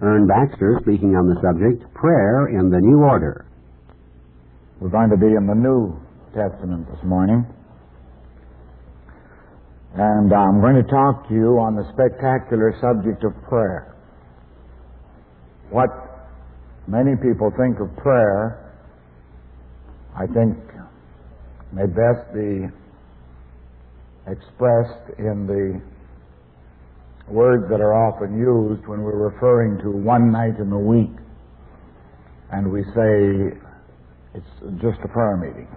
Ern Baxter speaking on the subject, Prayer in the New Order. We're going to be in the New Testament this morning. And I'm going to talk to you on the spectacular subject of prayer. What many people think of prayer, I think, may best be expressed in the words that are often used when we're referring to one night in the week and we say it's just a prayer meeting.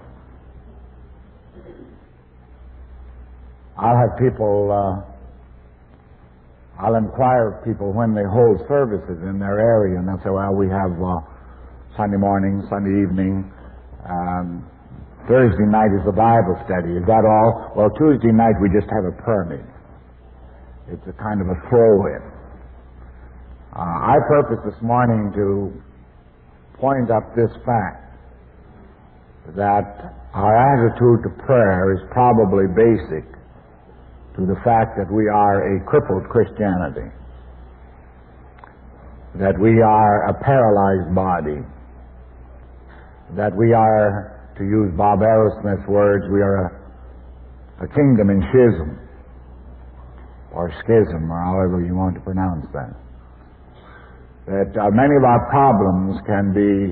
I'll inquire of people when they hold services in their area, and they'll say, well, we have Sunday morning, Sunday evening, Thursday night is the Bible study. Is that all? Well, Tuesday night we just have a prayer meeting. It's a kind of a throw-in. I purpose this morning to point up this fact that our attitude to prayer is probably basic to the fact that we are a crippled Christianity, that we are a paralyzed body, that we are, to use Bob Arrowsmith's words, we are a kingdom in schism, or schism, or however you want to pronounce that. That many of our problems can be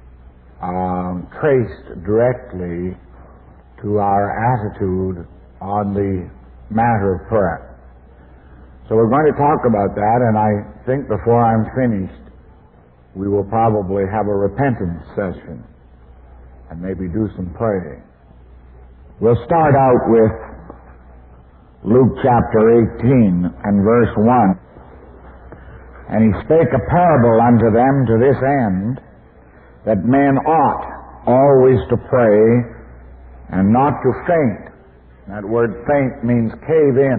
traced directly to our attitude on the matter of prayer. So we're going to talk about that, and I think before I'm finished, we will probably have a repentance session and maybe do some praying. We'll start out with Luke chapter 18 and verse 1. And he spake a parable unto them to this end, that men ought always to pray and not to faint. That word faint means cave in.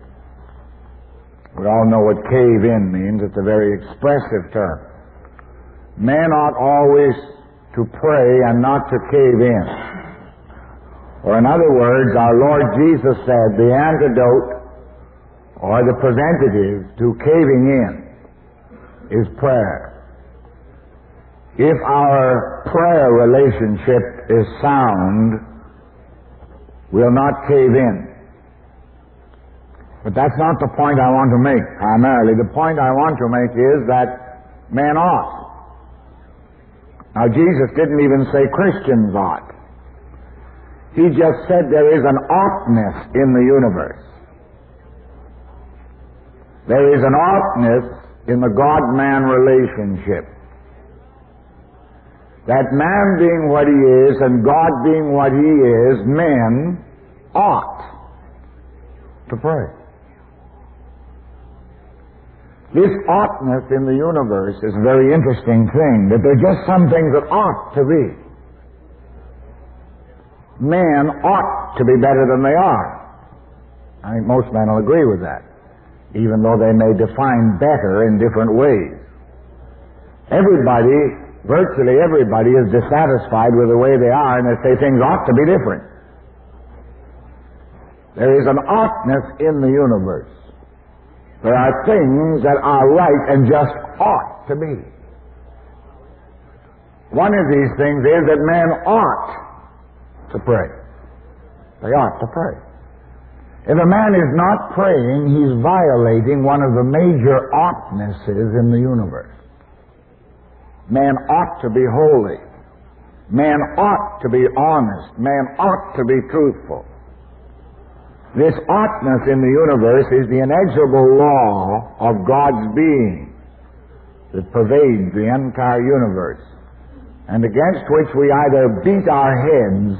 We all know what cave in means. It's a very expressive term. Men ought always to pray and not to cave in. Or in other words, our Lord Jesus said the antidote or the preventative to caving in is prayer. If our prayer relationship is sound, we'll not cave in. But that's not the point I want to make primarily. The point I want to make is that men ought. Now, Jesus didn't even say Christians ought. He just said there is an oughtness in the universe. There is an oughtness in the God-man relationship. That man being what he is and God being what he is, men ought to pray. This oughtness in the universe is a very interesting thing, that there are just some things that ought to be. Men ought to be better than they are. I think most men will agree with that, even though they may define better in different ways. Virtually everybody is dissatisfied with the way they are, and they say things ought to be different. There is an oughtness in the universe. There are things that are right and just ought to be. One of these things is that men ought to pray. They ought to pray. If a man is not praying, he's violating one of the major oughtnesses in the universe. Man ought to be holy. Man ought to be honest. Man ought to be truthful. This oughtness in the universe is the inexorable law of God's being that pervades the entire universe, and against which we either beat our heads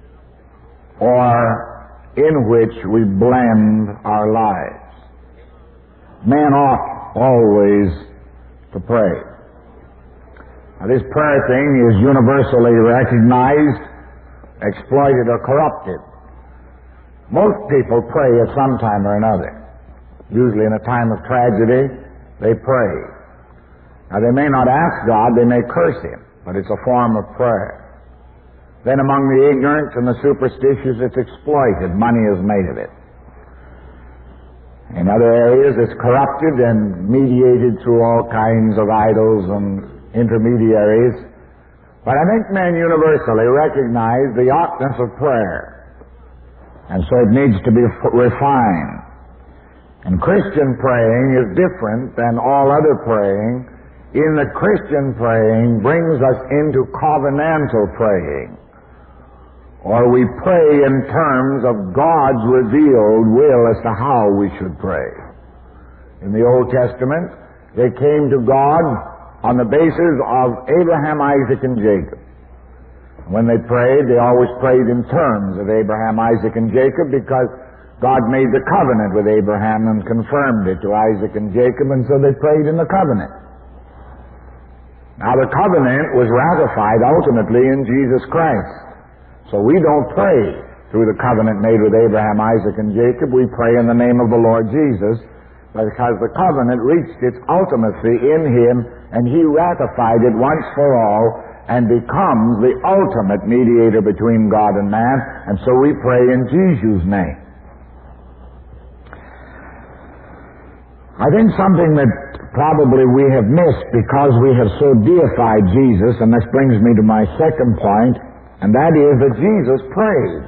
or in which we blend our lives. Man ought always to pray. Now, this prayer thing is universally recognized, exploited, or corrupted. Most people pray at some time or another. Usually in a time of tragedy, they pray. Now, they may not ask God, they may curse Him, but it's a form of prayer. Then among the ignorant and the superstitious, it's exploited. Money is made of it. In other areas, it's corrupted and mediated through all kinds of idols and intermediaries. But I think men universally recognize the ouughtness of prayer. And so it needs to be refined. And Christian praying is different than all other praying, in that Christian praying brings us into covenantal praying. Or we pray in terms of God's revealed will as to how we should pray. In the Old Testament, they came to God on the basis of Abraham, Isaac, and Jacob. When they prayed, they always prayed in terms of Abraham, Isaac, and Jacob because God made the covenant with Abraham and confirmed it to Isaac and Jacob, and so they prayed in the covenant. Now the covenant was ratified ultimately in Jesus Christ. So we don't pray through the covenant made with Abraham, Isaac, and Jacob. We pray in the name of the Lord Jesus because the covenant reached its ultimacy in Him and He ratified it once for all and becomes the ultimate mediator between God and man, and so we pray in Jesus' name. I think something that probably we have missed because we have so deified Jesus, and this brings me to my second point, and that is that Jesus prayed.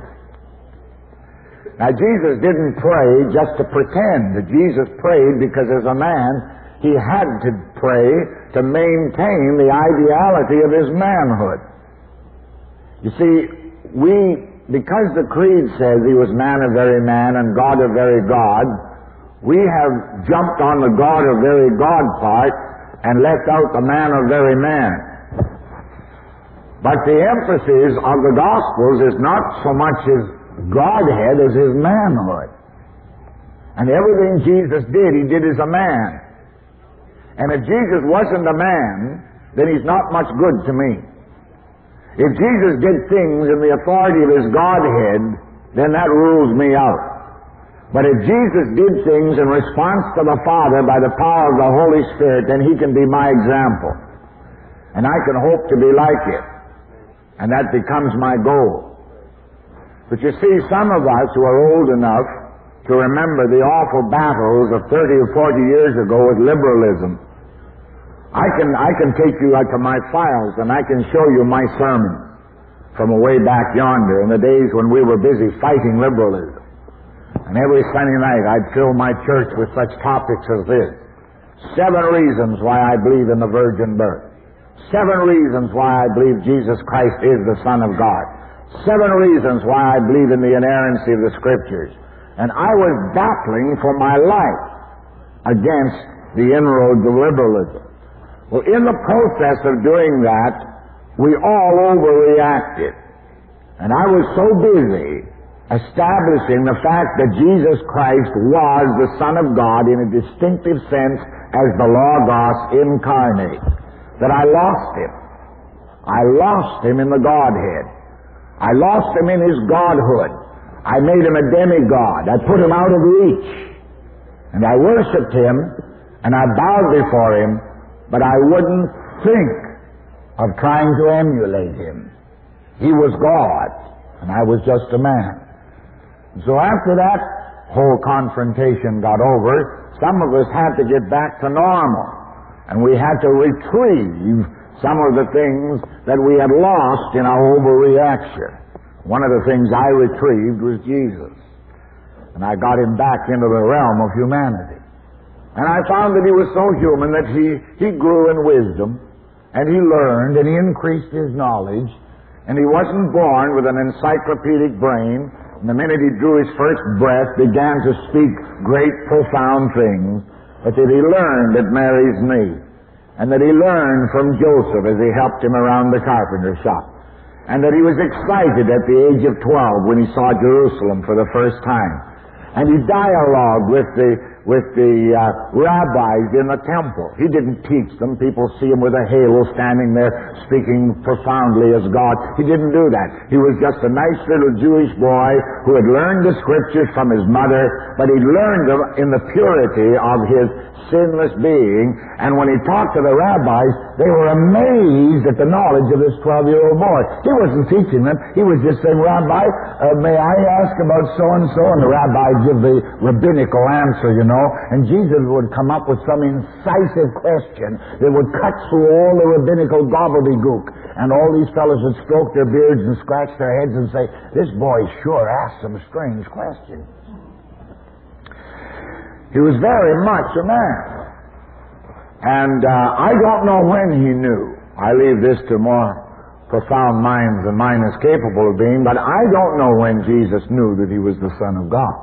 Now, Jesus didn't pray just to pretend that Jesus prayed because as a man, He had to pray to maintain the ideality of His manhood. You see, because the Creed says He was man of very man and God of very God, we have jumped on the God of very God part and left out the man of very man. But the emphasis of the Gospels is not so much His Godhead as His manhood. And everything Jesus did, He did as a man. And if Jesus wasn't a man, then He's not much good to me. If Jesus did things in the authority of His Godhead, then that rules me out. But if Jesus did things in response to the Father by the power of the Holy Spirit, then He can be my example. And I can hope to be like it. And that becomes my goal. But you see, some of us who are old enough to remember the awful battles of 30 or 40 years ago with liberalism, I can take you out to my files and I can show you my sermons from way back yonder in the days when we were busy fighting liberalism. And every Sunday night I'd fill my church with such topics as this. 7 reasons why I believe in the virgin birth. 7 reasons why I believe Jesus Christ is the Son of God. 7 reasons why I believe in the inerrancy of the Scriptures. And I was battling for my life against the inroads of liberalism. Well, in the process of doing that, we all overreacted. And I was so busy establishing the fact that Jesus Christ was the Son of God in a distinctive sense as the Logos incarnate, that I lost Him. I lost Him in the Godhead. I lost Him in His Godhood. I made Him a demigod. I put Him out of reach. And I worshipped Him, and I bowed before Him, but I wouldn't think of trying to emulate Him. He was God, and I was just a man. So after that whole confrontation got over, some of us had to get back to normal. And we had to retrieve some of the things that we had lost in our overreaction. One of the things I retrieved was Jesus. And I got Him back into the realm of humanity. And I found that He was so human that he grew in wisdom, and He learned, and He increased His knowledge, and He wasn't born with an encyclopedic brain, and the minute He drew His first breath, began to speak great, profound things, but that He learned at Mary's knee, and that He learned from Joseph as he helped him around the carpenter shop, and that He was excited at the age of 12 when He saw Jerusalem for the first time, and He dialogued with the rabbis in the temple. He didn't teach them. People see Him with a halo standing there speaking profoundly as God. He didn't do that. He was just a nice little Jewish boy who had learned the Scriptures from his mother, but he learned them in the purity of his sinless being. And when he talked to the rabbis, they were amazed at the knowledge of this 12-year-old boy. He wasn't teaching them. He was just saying, Rabbi, may I ask about so-and-so? And the rabbi would give the rabbinical answer, you know. And Jesus would come up with some incisive question that would cut through all the rabbinical gobbledygook. And all these fellows would stroke their beards and scratch their heads and say, this boy sure asked some strange questions. He was very much a man. And I don't know when he knew. I leave this to more profound minds than mine is capable of being, but I don't know when Jesus knew that he was the Son of God.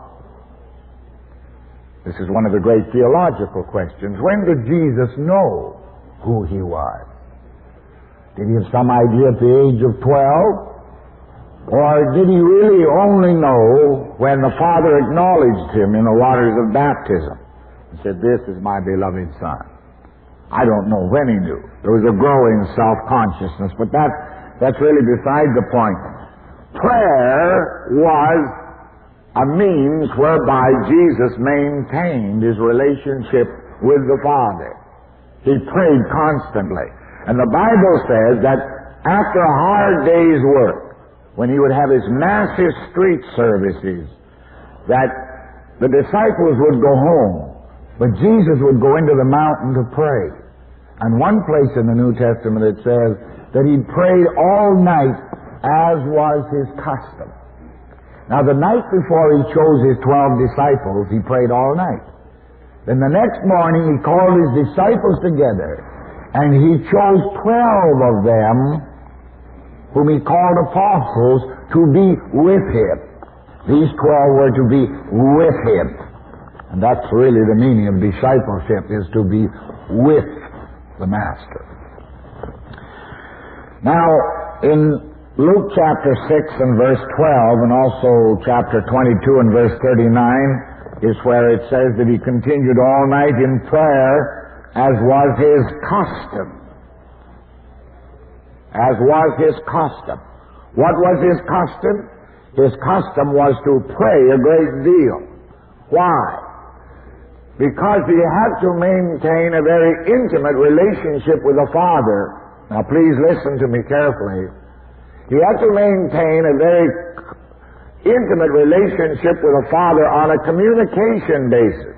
This is one of the great theological questions. When did Jesus know who he was? Did he have some idea at the age of 12? Or did he really only know when the Father acknowledged him in the waters of baptism and said, this is my beloved Son? I don't know when he knew. There was a growing self-consciousness, but that's really beside the point. Prayer was a means whereby Jesus maintained his relationship with the Father. He prayed constantly. And the Bible says that after a hard day's work, when he would have his massive street services, that the disciples would go home, but Jesus would go into the mountain to pray. And one place in the New Testament it says that he prayed all night as was his custom. Now the night before he chose his 12 disciples, he prayed all night. Then the next morning he called his disciples together and he chose 12 of them whom he called apostles to be with him. These 12 were to be with him. And that's really the meaning of discipleship, is to be with the Master. Now, in Luke chapter 6 and verse 12, and also chapter 22 and verse 39, is where it says that he continued all night in prayer, as was his custom. As was his custom. What was his custom? His custom was to pray a great deal. Why? Because he had to maintain a very intimate relationship with the Father. Now please listen to me carefully. He had to maintain a very intimate relationship with the Father on a communication basis.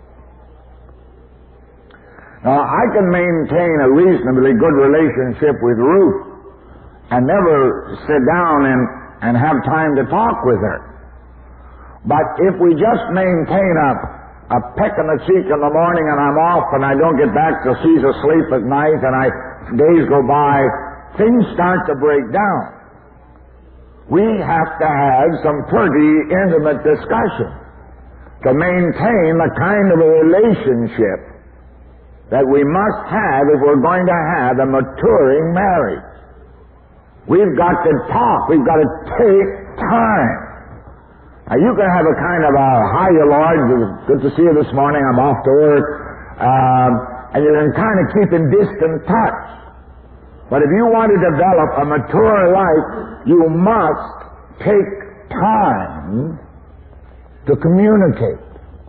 Now I can maintain a reasonably good relationship with Ruth and never sit down and have time to talk with her. But if we just maintain a peck in the cheek in the morning and I'm off and I don't get back till she's asleep at night and days go by, things start to break down. We have to have some pretty intimate discussion to maintain the kind of a relationship that we must have if we're going to have a maturing marriage. We've got to talk. We've got to take time. Now, you can have a kind of a, hi, Lord, good to see you this morning, I'm off to work, and you can kind of keep in distant touch. But if you want to develop a mature life, you must take time to communicate.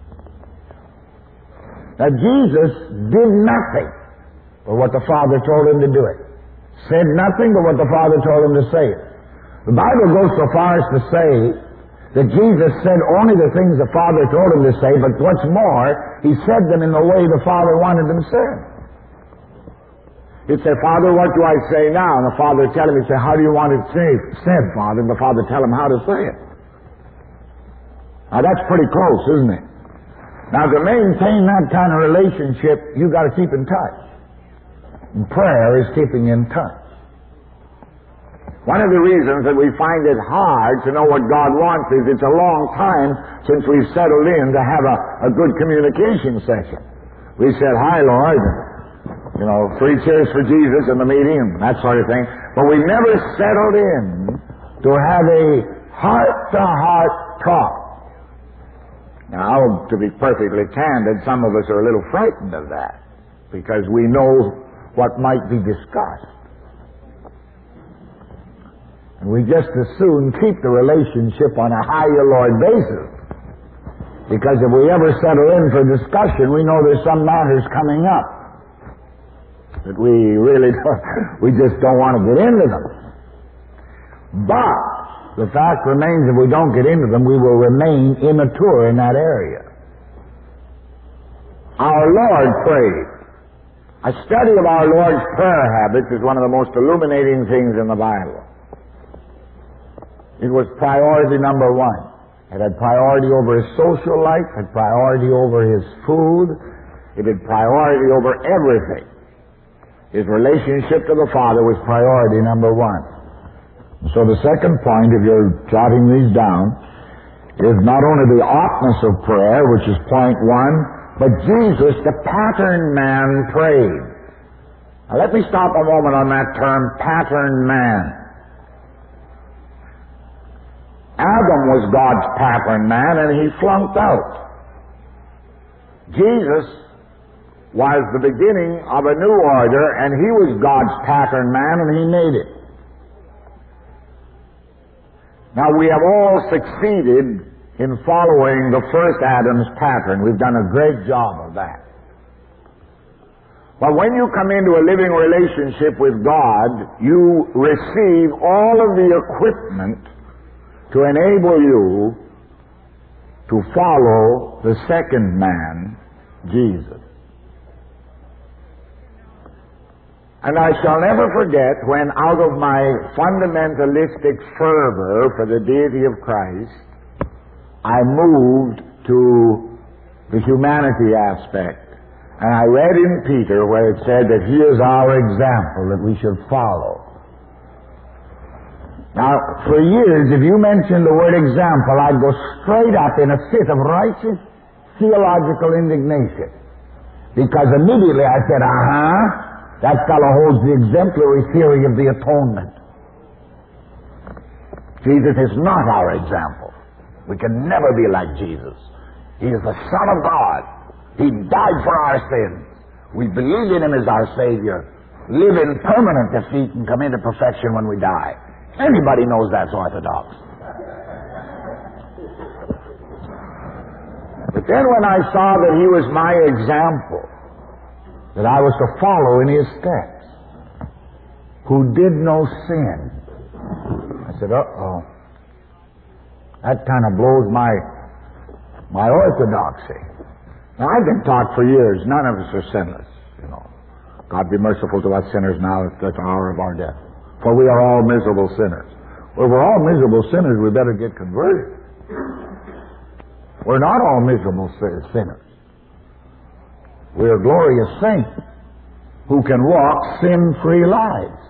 Now, Jesus did nothing but what the Father told him to do it. Said nothing but what the Father told him to say it. The Bible goes so far as to say that Jesus said only the things the Father told him to say, but what's more, he said them in the way the Father wanted them said. He'd say, Father, what do I say now? And the Father would tell him, he'd say, how do you want it said, Father? And the Father would tell him how to say it. Now that's pretty close, isn't it? Now to maintain that kind of relationship, you've got to keep in touch. And prayer is keeping in touch. One of the reasons that we find it hard to know what God wants is it's a long time since we've settled in to have a good communication session. We said, hi, Lord, 3 cheers for Jesus in the meeting and that sort of thing. But we never settled in to have a heart-to-heart talk. Now, to be perfectly candid, some of us are a little frightened of that because we know what might be discussed. And we just as soon keep the relationship on a higher Lord basis. Because if we ever settle in for discussion, we know there's some matters coming up. that we really we just don't want to get into them. But the fact remains, if we don't get into them, we will remain immature in that area. Our Lord prayed. A study of our Lord's prayer habits is one of the most illuminating things in the Bible. It was priority number one. It had priority over his social life, had priority over his food, it had priority over everything. His relationship to the Father was priority number one. So the second point, if you're jotting these down, is not only the oughtness of prayer, which is point one, but Jesus, the pattern man, prayed. Now let me stop a moment on that term, pattern man. Adam was God's pattern man, and he flunked out. Jesus was the beginning of a new order, and he was God's pattern man, and he made it. Now, we have all succeeded in following the first Adam's pattern. We've done a great job of that. But when you come into a living relationship with God, you receive all of the equipment to enable you to follow the second man, Jesus. And I shall never forget when, out of my fundamentalistic fervor for the deity of Christ, I moved to the humanity aspect. And I read in Peter where it said that he is our example that we should follow. Now, for years, if you mentioned the word example, I'd go straight up in a fit of righteous theological indignation. Because immediately I said, that fellow holds the exemplary theory of the atonement. Jesus is not our example. We can never be like Jesus. He is the Son of God. He died for our sins. We believe in him as our Savior, live in permanent defeat, and come into perfection when we die. Anybody knows that's orthodox. But then when I saw that he was my example, that I was to follow in his steps, who did no sin, I said, that kind of blows my orthodoxy. Now, I've been taught for years, none of us are sinless, God be merciful to us sinners now at the hour of our death. For we are all miserable sinners. Well, we're all miserable sinners, we better get converted. We're not all miserable sinners. We are glorious saints who can walk sin-free lives.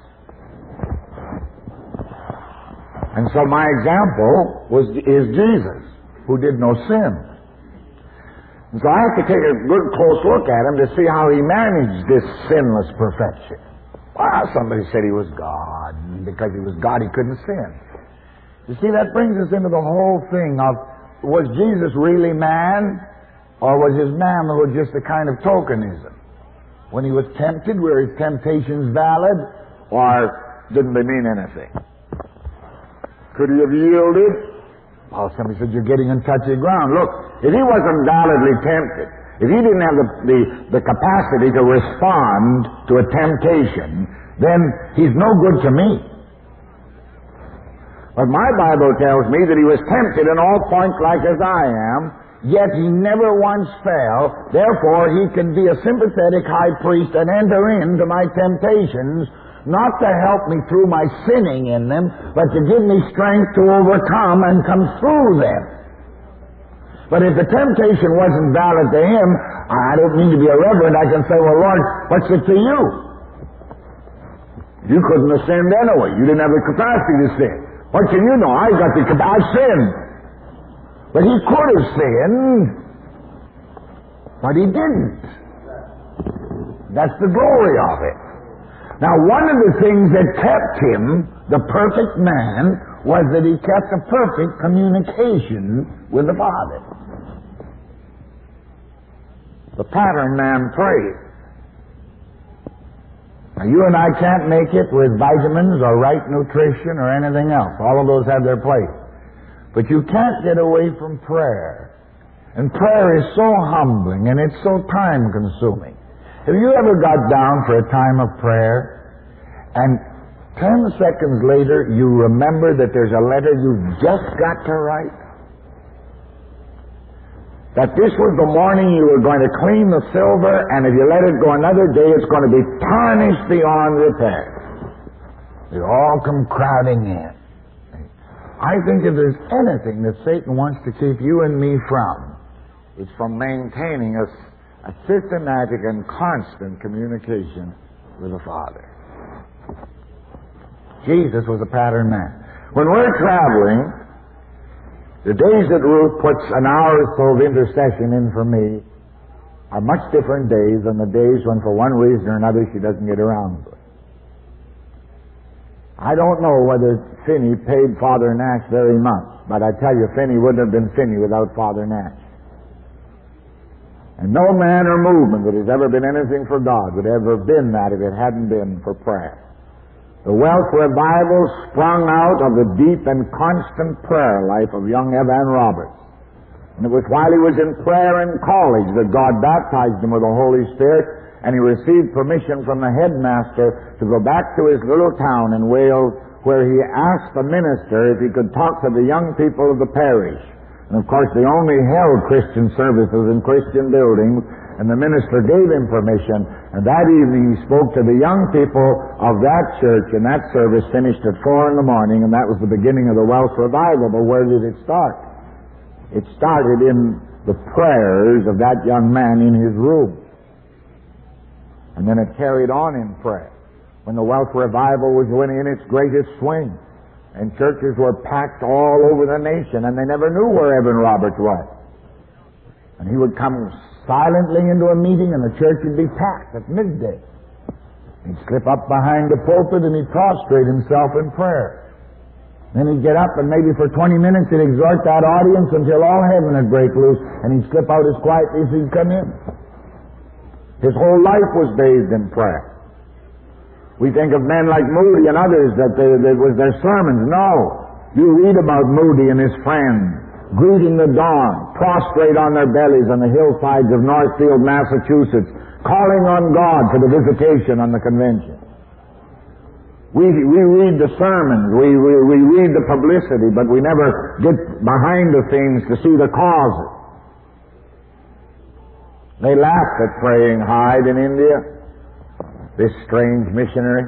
And so my example is Jesus, who did no sin. And so I have to take a good close look at him to see how he managed this sinless perfection. Well, somebody said he was God, and because he was God, he couldn't sin. You see, that brings us into the whole thing of, was Jesus really man, or was his manhood just a kind of tokenism? When he was tempted, were his temptations valid, or didn't they mean anything? Could he have yielded? Well, somebody said, you're getting on touchy ground. Look, if he wasn't validly tempted, if he didn't have the capacity to respond to a temptation, then he's no good to me. But my Bible tells me that he was tempted in all points like as I am, yet he never once fell. Therefore, he can be a sympathetic high priest and enter into my temptations, not to help me through my sinning in them, but to give me strength to overcome and come through them. But if the temptation wasn't valid to him, I don't mean to be irreverent, I can say, well, Lord, what's it to you? You couldn't have sinned anyway. You didn't have the capacity to sin. What can you know? I got the capacity. I sinned. But he could have sinned, but he didn't. That's the glory of it. Now, one of the things that kept him the perfect man was that he kept a perfect communication with the Father. The pattern man prayed. Now, you and I can't make it with vitamins or right nutrition or anything else. All of those have their place. But you can't get away from prayer. And prayer is so humbling and it's so time-consuming. Have you ever got down for a time of prayer and 10 seconds later you remember that there's a letter you've just got to write? That this was the morning you were going to clean the silver, and if you let it go another day, it's going to be tarnished beyond repair. They all come crowding in. I think if there's anything that Satan wants to keep you and me from, it's from maintaining a systematic and constant communication with the Father. Jesus was a pattern man. When we're traveling, the days that Ruth puts an hour or so of intercession in for me are much different days than the days when, for one reason or another, she doesn't get around to it. I don't know whether Finney paid Father Nash very much, but I tell you, Finney wouldn't have been Finney without Father Nash. And no man or movement that has ever been anything for God would ever have been that if it hadn't been for prayer. The Welsh revival sprung out of the deep and constant prayer life of young Evan Roberts. And it was while he was in prayer in college that God baptized him with the Holy Spirit, and he received permission from the headmaster to go back to his little town in Wales, where he asked the minister if he could talk to the young people of the parish. And of course they only held Christian services in Christian buildings, and the minister gave him permission, and that evening he spoke to the young people of that church, and that service finished at 4 a.m, and that was the beginning of the Welsh revival. But where did it start? It started in the prayers of that young man in his room. And then it carried on in prayer. When the Welsh revival was in its greatest swing, and churches were packed all over the nation, and they never knew where Evan Roberts was. And he would come silently into a meeting, and the church would be packed at midday. He'd slip up behind the pulpit, and he'd prostrate himself in prayer. Then he'd get up, and maybe for 20 minutes he'd exhort that audience until all heaven would break loose, and he'd slip out as quietly as he'd come in. His whole life was bathed in prayer. We think of men like Moody and others that was their sermons. No. You read about Moody and his friends greeting the dawn, prostrate on their bellies on the hillsides of Northfield, Massachusetts, calling on God for the visitation on the convention. We read the sermons, we read the publicity, but we never get behind the scenes to see the causes. They laughed at praying Hyde in India, this strange missionary.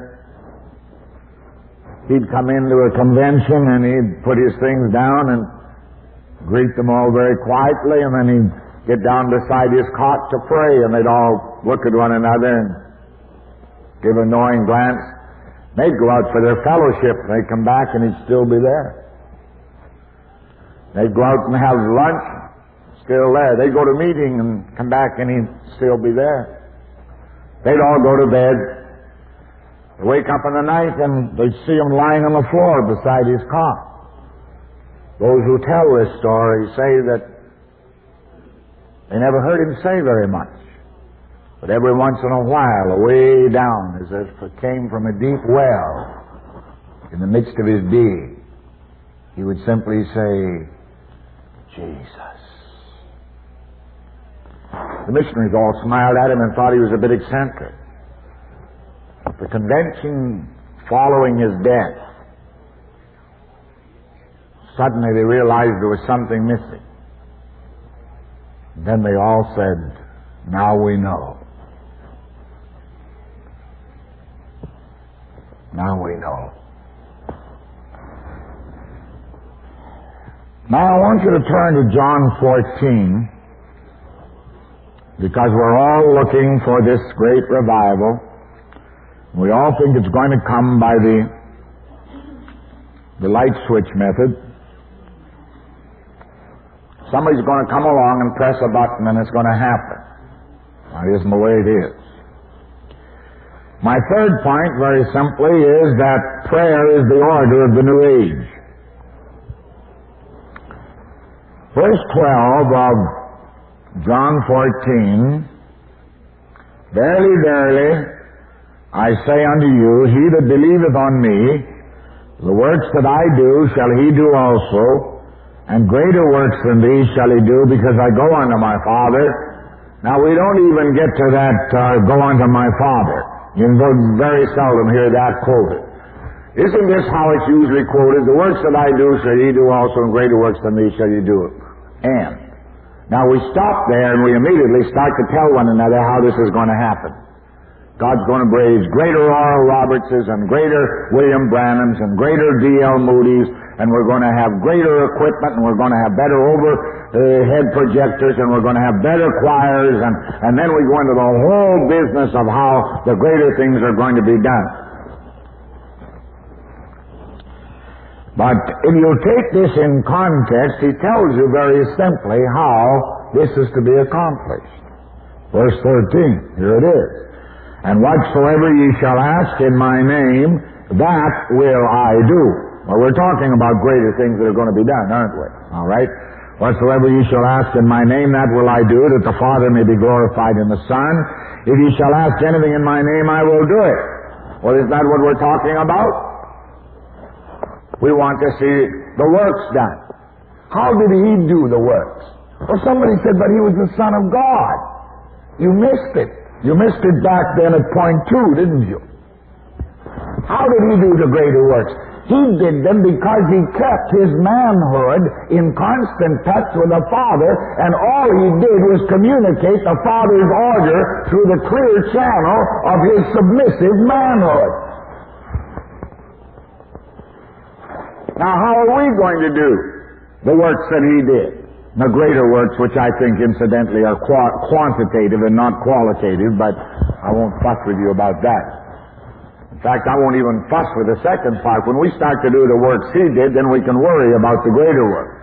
He'd come into a convention and he'd put his things down and greet them all very quietly, and then he'd get down beside his cot to pray, and they'd all look at one another and give a knowing glance. They'd go out for their fellowship, and they'd come back and he'd still be there. They'd go out and have lunch, still there. They'd go to meeting and come back and he'd still be there. They'd all go to bed. They'd wake up in the night and they'd see him lying on the floor beside his cot. Those who tell this story say that they never heard him say very much. But every once in a while, away down, as if it came from a deep well, in the midst of his being, he would simply say, Jesus. The missionaries all smiled at him and thought he was a bit eccentric. The convention following his death, suddenly they realized there was something missing. Then they all said, now we know. Now we know. Now I want you to turn to John 14, because we're all looking for this great revival. We all think it's going to come by the light switch method. Somebody's going to come along and press a button and it's going to happen. That isn't the way it is. My third point, very simply, is that prayer is the order of the new age. Verse 12 of John 14, Verily, verily, I say unto you, he that believeth on me, the works that I do shall he do also, and greater works than these shall he do, because I go unto my Father. Now, we don't even get to that, go unto my Father. You very seldom hear that quoted. Isn't this how it's usually quoted? The works that I do shall ye do also, and greater works than these shall ye do. And now we stop there and we immediately start to tell one another how this is going to happen. God's going to raise greater Oral Robertses and greater William Branhams and greater D.L. Moody's, and we're going to have greater equipment, and we're going to have better overhead projectors, and we're going to have better choirs, and then we go into the whole business of how the greater things are going to be done. But if you take this in context, he tells you very simply how this is to be accomplished. Verse 13, here it is. And whatsoever ye shall ask in my name, that will I do. Well, we're talking about greater things that are going to be done, aren't we? All right? Whatsoever ye shall ask in my name, that will I do, that the Father may be glorified in the Son. If ye shall ask anything in my name, I will do it. Well, is that what we're talking about? We want to see the works done. How did he do the works? Well, somebody said, but he was the Son of God. You missed it. You missed it back then at point 2, didn't you? How did he do the greater works? He did them because he kept his manhood in constant touch with the Father, and all he did was communicate the Father's order through the clear channel of his submissive manhood. Now, how are we going to do the works that he did? The greater works, which I think, incidentally, are quantitative and not qualitative, but I won't fuss with you about that. In fact, I won't even fuss with the second part. When we start to do the works he did, then we can worry about the greater works.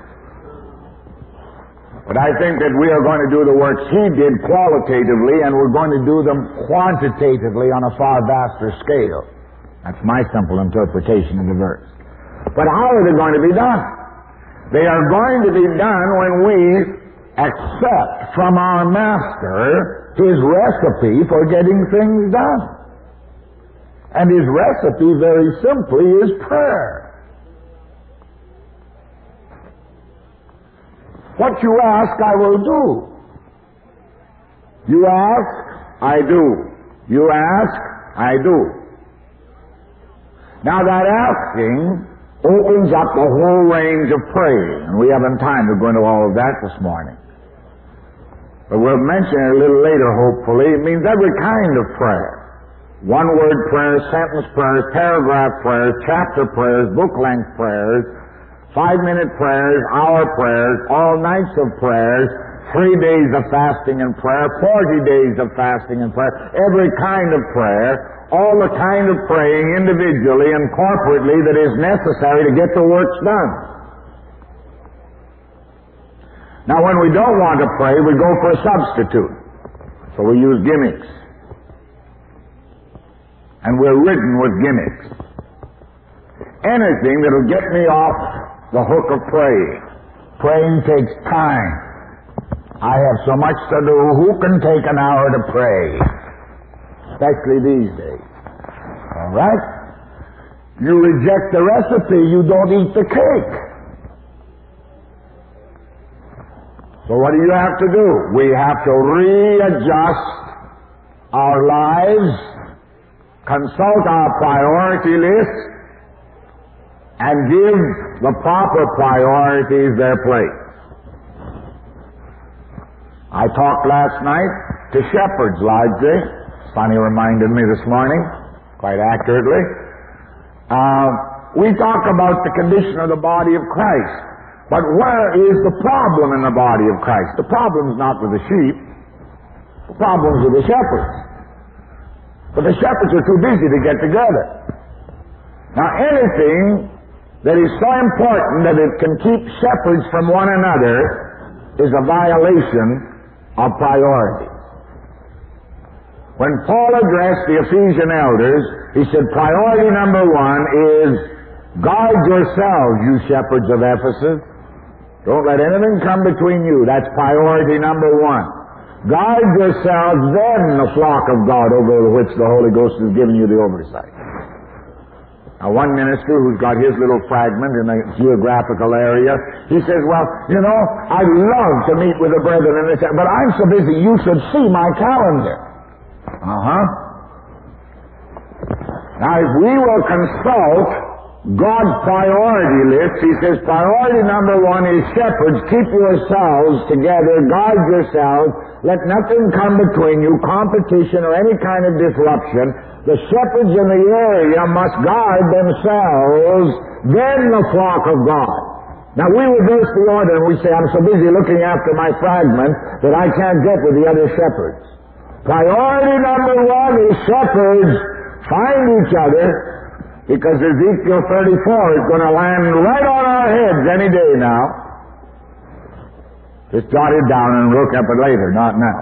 But I think that we are going to do the works he did qualitatively, and we're going to do them quantitatively on a far vaster scale. That's my simple interpretation of the verse. But how are they going to be done? They are going to be done when we accept from our Master his recipe for getting things done. And his recipe, very simply, is prayer. What you ask, I will do. You ask, I do. You ask, I do. Now that asking opens up the whole range of praying, and we haven't time to go into all of that this morning. But we'll mention it a little later, hopefully. It means every kind of prayer. One-word prayers, sentence prayers, paragraph prayers, chapter prayers, book-length prayers, 5-minute prayers, hour prayers, all nights of prayers, 3 days of fasting and prayer, 40 days of fasting and prayer, every kind of prayer, all the kind of praying individually and corporately that is necessary to get the works done. Now, when we don't want to pray, we go for a substitute. So we use gimmicks. And we're ridden with gimmicks. Anything that'll get me off the hook of praying. Praying takes time. I have so much to do. Who can take an hour to pray? Especially these days. All right? You reject the recipe, you don't eat the cake. So what do you have to do? We have to readjust our lives, consult our priority list, and give the proper priorities their place. I talked last night to shepherds largely. Sonny reminded me this morning, quite accurately. We talk about the condition of the body of Christ. But where is the problem in the body of Christ? The problem's not with the sheep. The problem's with the shepherds. But the shepherds are too busy to get together. Now, anything that is so important that it can keep shepherds from one another is a violation of priority. When Paul addressed the Ephesian elders, he said, priority number 1 is guard yourselves, you shepherds of Ephesus. Don't let anything come between you. That's priority number 1. Guard yourselves, then the flock of God over which the Holy Ghost has given you the oversight. One minister who's got his little fragment in a geographical area, he says, well, I'd love to meet with the brethren in this, but I'm so busy, you should see my calendar. Now, if we will consult God's priority list, he says, priority number one is shepherds, keep yourselves together, guard yourselves, let nothing come between you, competition or any kind of disruption. The shepherds in the area must guard themselves, then the flock of God. Now we reverse the order and we say, I'm so busy looking after my fragment that I can't get with the other shepherds. Priority number one is shepherds find each other, because Ezekiel 34 is going to land right on our heads any day now. Just jot it down and look up it later, not now.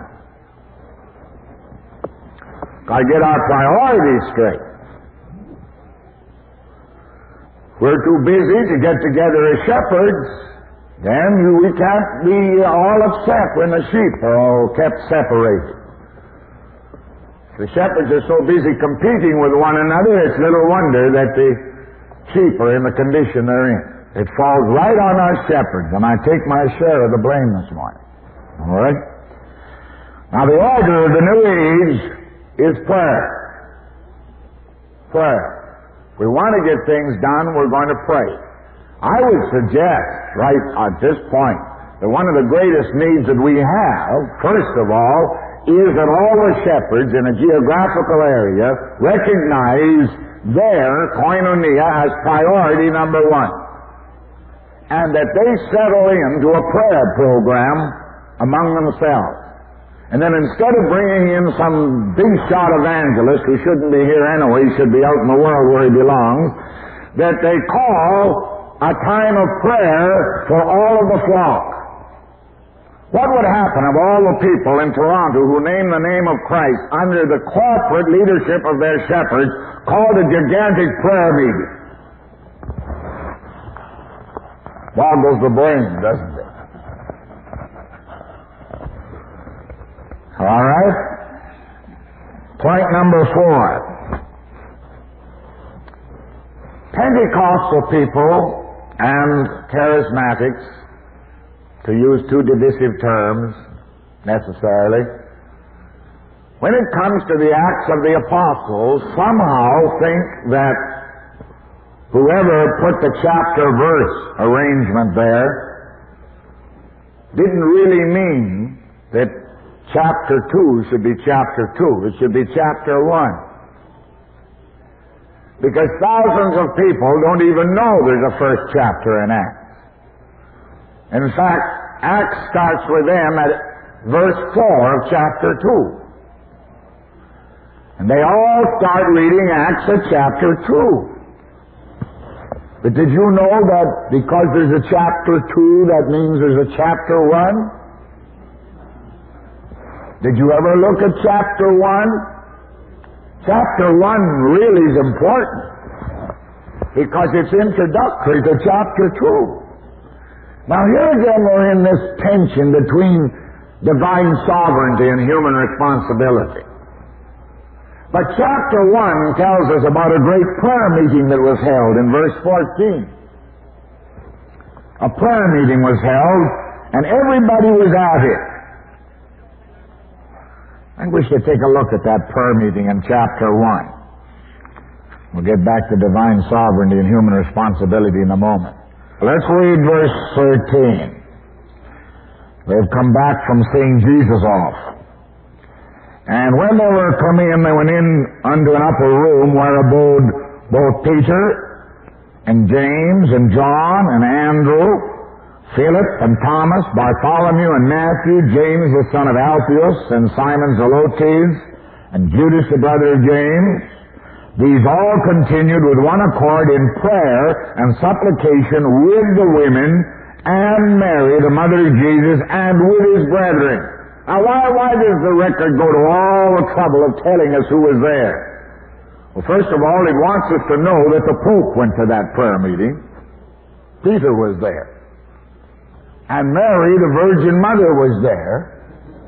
Got to get our priorities straight. We're too busy to get together as shepherds, then we can't be all upset when the sheep are all kept separated. The shepherds are so busy competing with one another, it's little wonder that the sheep are in the condition they're in. It falls right on our shepherds, and I take my share of the blame this morning. All right? Now, the order of the new age is prayer. Prayer. If we want to get things done, we're going to pray. I would suggest, right at this point, that one of the greatest needs that we have, first of all, is that all the shepherds in a geographical area recognize their koinonia as priority number one, and that they settle into a prayer program among themselves. And then instead of bringing in some big shot evangelist who shouldn't be here anyway, he should be out in the world where he belongs, that they call a time of prayer for all of the flock. What would happen if all the people in Toronto who name the name of Christ under the corporate leadership of their shepherds called a gigantic prayer meeting? Boggles the brain, doesn't it? All right? Point number 4. Pentecostal people and charismatics, to use two divisive terms, necessarily, when it comes to the Acts of the Apostles, somehow think that whoever put the chapter-verse arrangement there didn't really mean that chapter 2 should be chapter 2. It should be chapter 1. Because thousands of people don't even know there's a first chapter in Acts. In fact, Acts starts with them at verse 4 of chapter 2. And they all start reading Acts at chapter 2. But did you know that because there's a chapter 2, that means there's a chapter 1? Did you ever look at chapter 1? Chapter 1 really is important because it's introductory to chapter 2. Now here again we're in this tension between divine sovereignty and human responsibility. But chapter 1 tells us about a great prayer meeting that was held in verse 14. A prayer meeting was held and everybody was at it. I think we should take a look at that prayer meeting in chapter 1. We'll get back to divine sovereignty and human responsibility in a moment. Let's read verse 13. They've come back from seeing Jesus off. And when they were come in, they went in unto an upper room where abode both Peter and James and John and Andrew, Philip and Thomas, Bartholomew and Matthew, James the son of Alphaeus and Simon Zelotes, and Judas the brother of James. These all continued with one accord in prayer and supplication with the women and Mary, the mother of Jesus, and with his brethren. Now, why does the record go to all the trouble of telling us who was there? Well, first of all, it wants us to know that the Pope went to that prayer meeting. Peter was there. And Mary, the Virgin Mother, was there.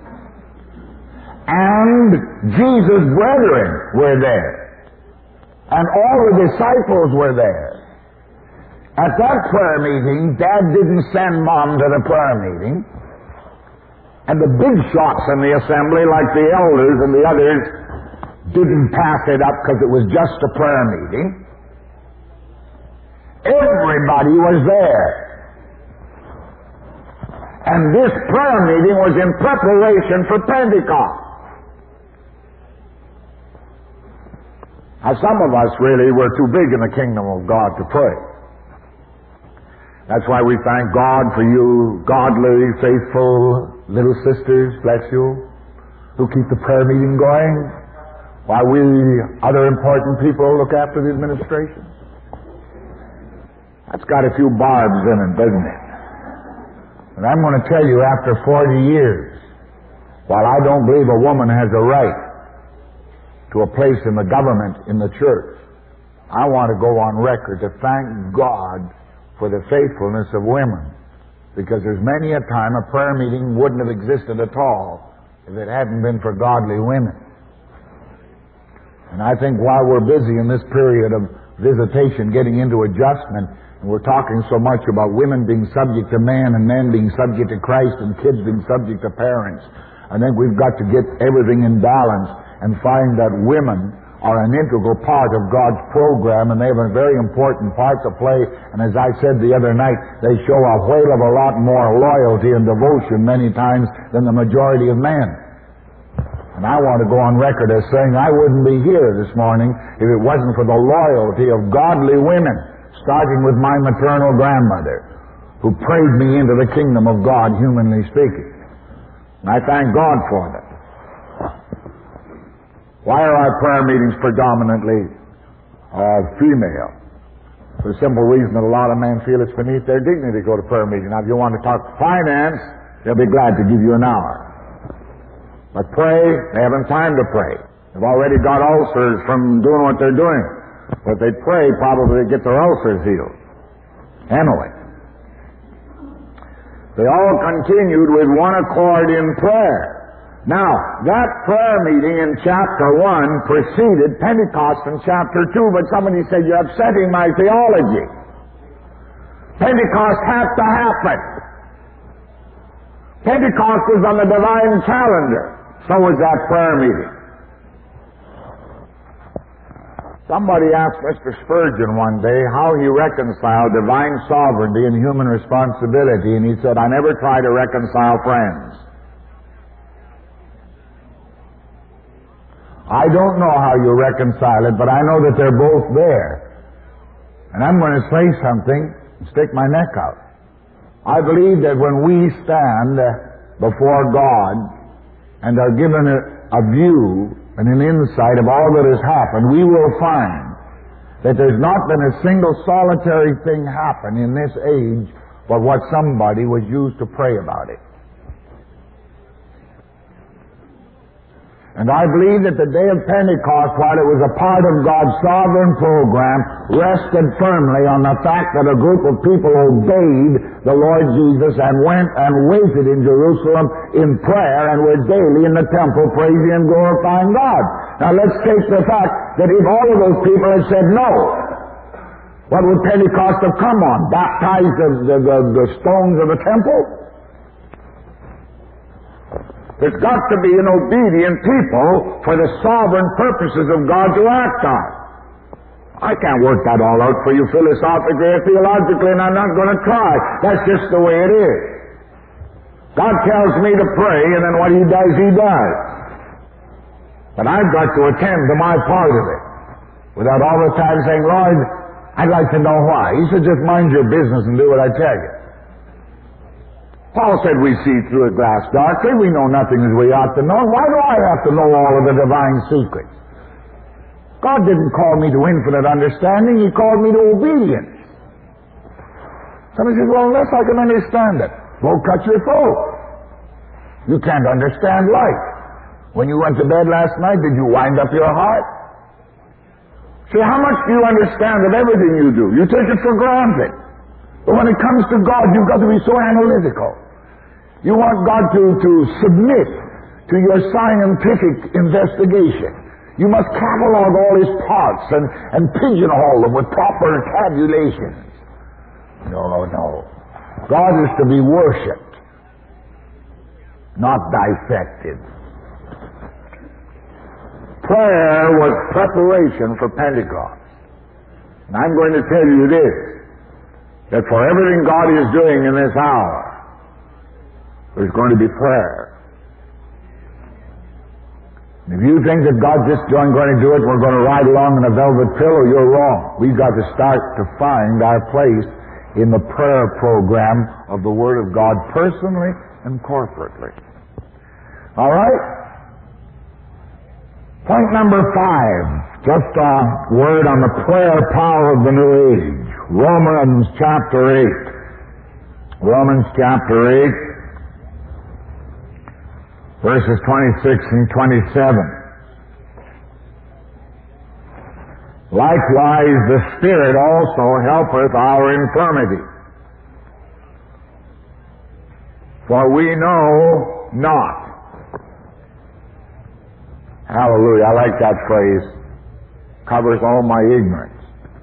And Jesus' brethren were there. And all the disciples were there. At that prayer meeting, Dad didn't send Mom to the prayer meeting. And the big shots in the assembly, like the elders and the others, didn't pass it up because it was just a prayer meeting. Everybody was there. And this prayer meeting was in preparation for Pentecost. Now, some of us really were too big in the kingdom of God to pray. That's why we thank God for you godly, faithful little sisters, bless you, who keep the prayer meeting going, while we other important people look after the administration. That's got a few barbs in it, doesn't it? And I'm going to tell you, after 40 years, while I don't believe a woman has a right to a place in the government, in the church, I want to go on record to thank God for the faithfulness of women. Because there's many a time a prayer meeting wouldn't have existed at all if it hadn't been for godly women. And I think while we're busy in this period of visitation, getting into adjustment, and we're talking so much about women being subject to man and men being subject to Christ and kids being subject to parents, I think we've got to get everything in balance and find that women are an integral part of God's program, and they have a very important part to play. And as I said the other night, they show a whale of a lot more loyalty and devotion many times than the majority of men. And I want to go on record as saying I wouldn't be here this morning if it wasn't for the loyalty of godly women, starting with my maternal grandmother, who prayed me into the kingdom of God, humanly speaking. And I thank God for them. Why are our prayer meetings predominantly female? For the simple reason that a lot of men feel it's beneath their dignity to go to prayer meeting. Now, if you want to talk finance, they'll be glad to give you an hour. But pray, they haven't time to pray. They've already got ulcers from doing what they're doing. But they pray, probably get their ulcers healed. Anyway, they all continued with one accord in prayer. Now, that prayer meeting in chapter 1 preceded Pentecost in chapter 2, but somebody said, you're upsetting my theology. Pentecost had to happen. Pentecost was on the divine calendar. So was that prayer meeting. Somebody asked Mr. Spurgeon one day how he reconciled divine sovereignty and human responsibility, and he said, I never try to reconcile friends. I don't know how you reconcile it, but I know that they're both there. And I'm going to say something and stick my neck out. I believe that when we stand before God and are given a view and an insight of all that has happened, we will find that there's not been a single solitary thing happen in this age but what somebody was used to pray about it. And I believe that the day of Pentecost, while it was a part of God's sovereign program, rested firmly on the fact that a group of people obeyed the Lord Jesus and went and waited in Jerusalem in prayer and were daily in the temple praising and glorifying God. Now let's take the fact that if all of those people had said no, what would Pentecost have come on? Baptized the stones of the temple? There's got to be an obedient people for the sovereign purposes of God to act on. I can't work that all out for you philosophically or theologically, and I'm not going to try. That's just the way it is. God tells me to pray, and then what He does, He does. But I've got to attend to my part of it, without all the time saying, Lord, I'd like to know why. He said, just mind your business and do what I tell you. Paul said we see through a glass darkly. We know nothing as we ought to know. Why do I have to know all of the divine secrets? God didn't call me to infinite understanding. He called me to obedience. Somebody says, well, unless I can understand it. Well, cut your throat. You can't understand life. When you went to bed last night, did you wind up your heart? See, how much do you understand of everything you do? You take it for granted. But when it comes to God, you've got to be so analytical. You want God to submit to your scientific investigation. You must catalog all his parts and pigeonhole them with proper tabulations. No. God is to be worshipped, not dissected. Prayer was preparation for Pentecost. And I'm going to tell you this, that for everything God is doing in this hour, there's going to be prayer. And if you think that God's just going to do it, we're going to ride along in a velvet pillow, you're wrong. We've got to start to find our place in the prayer program of the Word of God, personally and corporately. All right? Point number 5, just a word on the prayer power of the New Age. Romans chapter 8. Romans chapter 8, verses 26 and 27. Likewise, the Spirit also helpeth our infirmity. For we know not. Hallelujah. I like that phrase. Covers all my ignorance.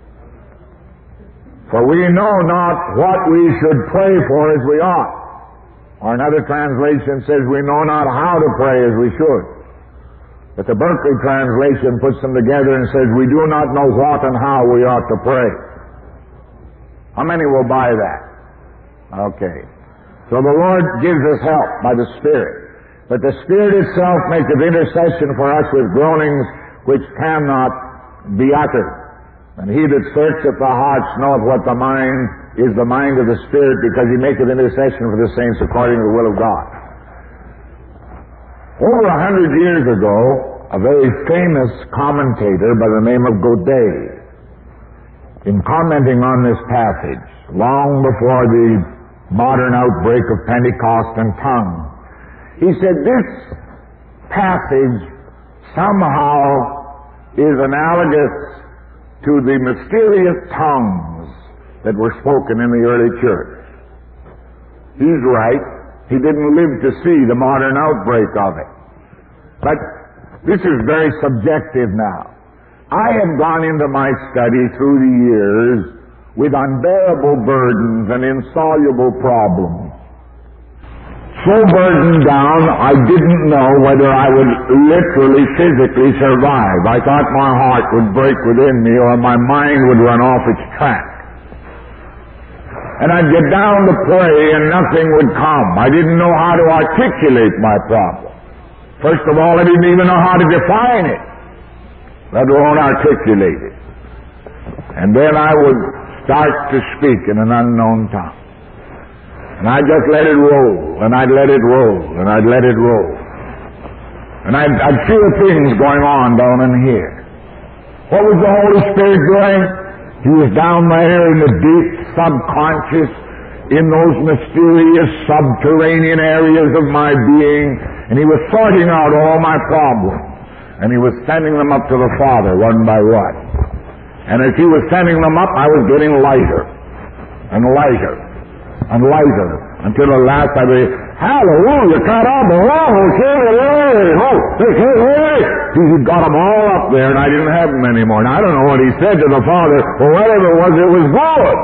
For we know not what we should pray for as we ought. Or another translation says we know not how to pray as we should. But the Berkeley translation puts them together and says we do not know what and how we ought to pray. How many will buy that? Okay. So the Lord gives us help by the Spirit. But the Spirit itself maketh intercession for us with groanings which cannot be uttered. And he that searcheth the hearts knoweth what the mind is, the mind of the Spirit, because he maketh intercession for the saints according to the will of God. Over 100 years ago, a very famous commentator by the name of Godet, in commenting on this passage, long before the modern outbreak of Pentecost and tongues, he said this passage somehow is analogous to the mysterious tongues that were spoken in the early church. He's right. He didn't live to see the modern outbreak of it. But this is very subjective now. I have gone into my study through the years with unbearable burdens and insoluble problems. So burdened down, I didn't know whether I would literally, physically survive. I thought my heart would break within me or my mind would run off its track. And I'd get down to pray and nothing would come. I didn't know how to articulate my problem. First of all, I didn't even know how to define it, let alone articulate it. And then I would start to speak in an unknown tongue. And I'd just let it roll, and I'd let it roll, and I'd let it roll. And I'd feel things going on down in here. What was the Holy Spirit doing? He was down there in the deep subconscious, in those mysterious subterranean areas of my being, and he was sorting out all my problems. And he was sending them up to the Father one by one. And as he was sending them up, I was getting lighter and lighter and lighter, until at last I was, hallelujah, he got them all up there, and I didn't have them anymore. And I don't know what he said to the Father, but whatever it was good.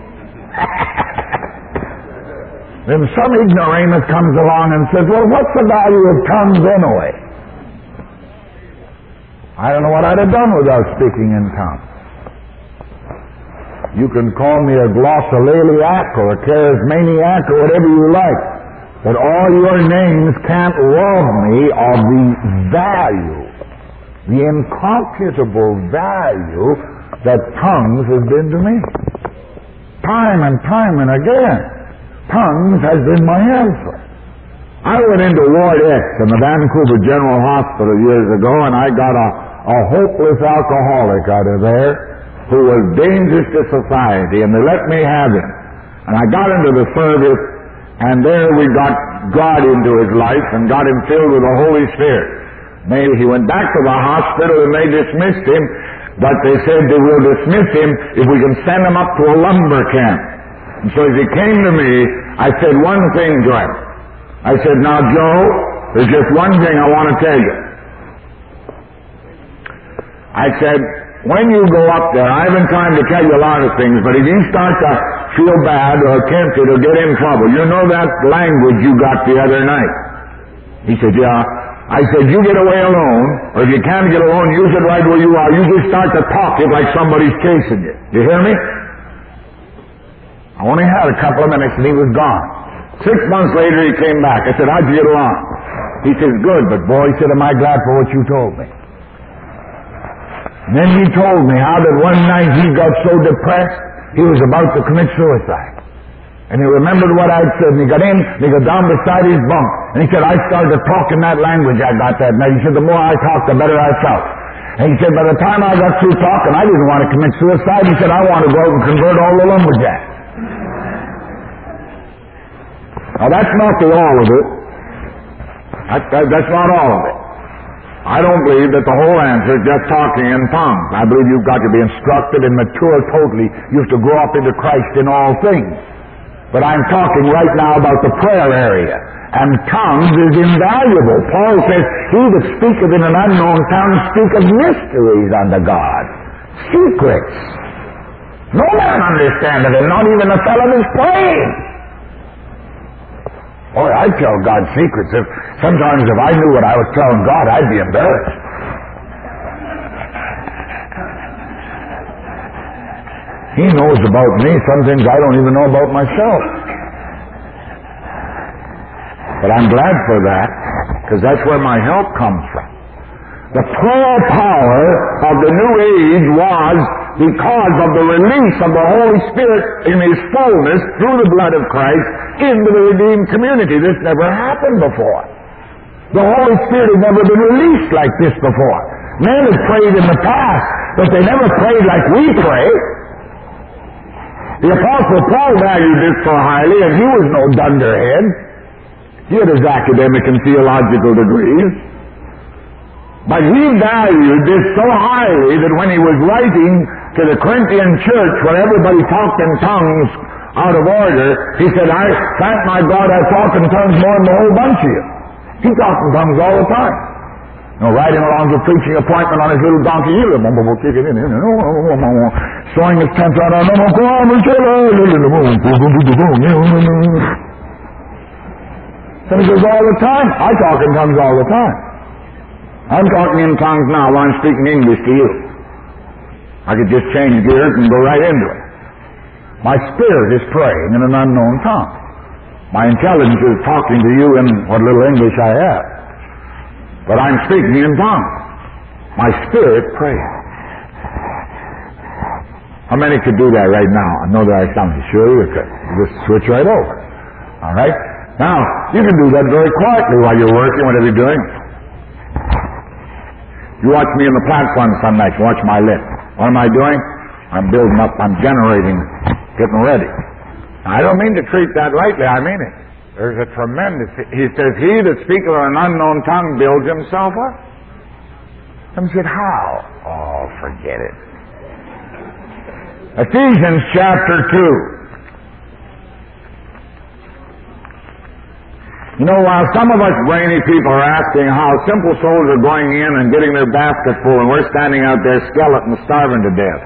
Then some ignoramus comes along and says, well, what's the value of tongues anyway? I don't know what I'd have done without speaking in tongues. You can call me a glossolaliac or a charismaniac or whatever you like, but all your names can't rob me of the value, the incomparable value that tongues has been to me. Time and again, tongues has been my answer. I went into Ward X in the Vancouver General Hospital years ago, and I got a hopeless alcoholic out of there who was dangerous to society, and they let me have him. And I got into the service, and there we got God into his life and got him filled with the Holy Spirit. Maybe he went back to the hospital and they dismissed him, but they said they will dismiss him if we can send him up to a lumber camp. And so as he came to me, I said one thing to him. I said, now Joe, there's just one thing I want to tell you. I said, when you go up there, I've been trying to tell you a lot of things, but if you start to feel bad or tempted or get in trouble, you know that language you got the other night? He said, yeah. I said, you get away alone, or if you can't get alone, use it right where you are. You just start to talk it like somebody's chasing you. You hear me? I only had a couple of minutes and he was gone. 6 months later he came back. I said, how'd you get along? He says, good, but boy, he said, am I glad for what you told me. And then he told me how that one night he got so depressed, he was about to commit suicide. And he remembered what I'd said, and he got in, and he got down beside his bunk, and he said, I started to talk in that language I got that night. He said, the more I talked, the better I felt. And he said, by the time I got through talking, I didn't want to commit suicide. He said, I want to go out and convert all the lumberjacks. Now that's not the all of it. That's not all of it. I don't believe that the whole answer is just talking in tongues. I believe you've got to be instructed and mature totally. You have to grow up into Christ in all things. But I'm talking right now about the prayer area. And tongues is invaluable. Paul says, he that speaketh in an unknown tongue speaketh mysteries unto God. Secrets. No man understandeth it, not even the fellow that's praying. Boy, I tell God secrets. Sometimes if I knew what I was telling God, I'd be embarrassed. He knows about me some things I don't even know about myself. But I'm glad for that, because that's where my help comes from. The prayer power of the New Age was because of the release of the Holy Spirit in His fullness through the blood of Christ into the redeemed community. This never happened before. The Holy Spirit had never been released like this before. Men had prayed in the past, but they never prayed like we pray. The Apostle Paul valued this so highly, and he was no dunderhead. He had his academic and theological degrees. But he valued this so highly that when he was writing to the Corinthian church, where everybody talked in tongues out of order, he said, I thank my God I talk in tongues more than the whole bunch of you. He talked in tongues all the time. You know, riding along to a preaching appointment on his little donkey, kicking in, throwing his tents out on so he goes all the time. I talk in tongues all the time. I'm talking in tongues now while I'm speaking English to you. I could just change gears and go right into it. My spirit is praying in an unknown tongue. My intelligence is talking to you in what little English I have. But I'm speaking in tongues. My spirit praying. How many could do that right now? I know there are some. Sure you could. You just switch right over. All right? Now, you can do that very quietly while you're working, whatever you're doing. You watch me in the platform some nights. Watch my lips. What am I doing? I'm building up. I'm generating, getting ready. Now, I don't mean to treat that lightly. I mean it. There's a tremendous... He says, he that speaketh in an unknown tongue builds himself up. Some said, how? Oh, forget it. Ephesians chapter 2. You know, while some of us brainy people are asking how simple souls are going in and getting their basket full, and we're standing out there skeleton starving to death.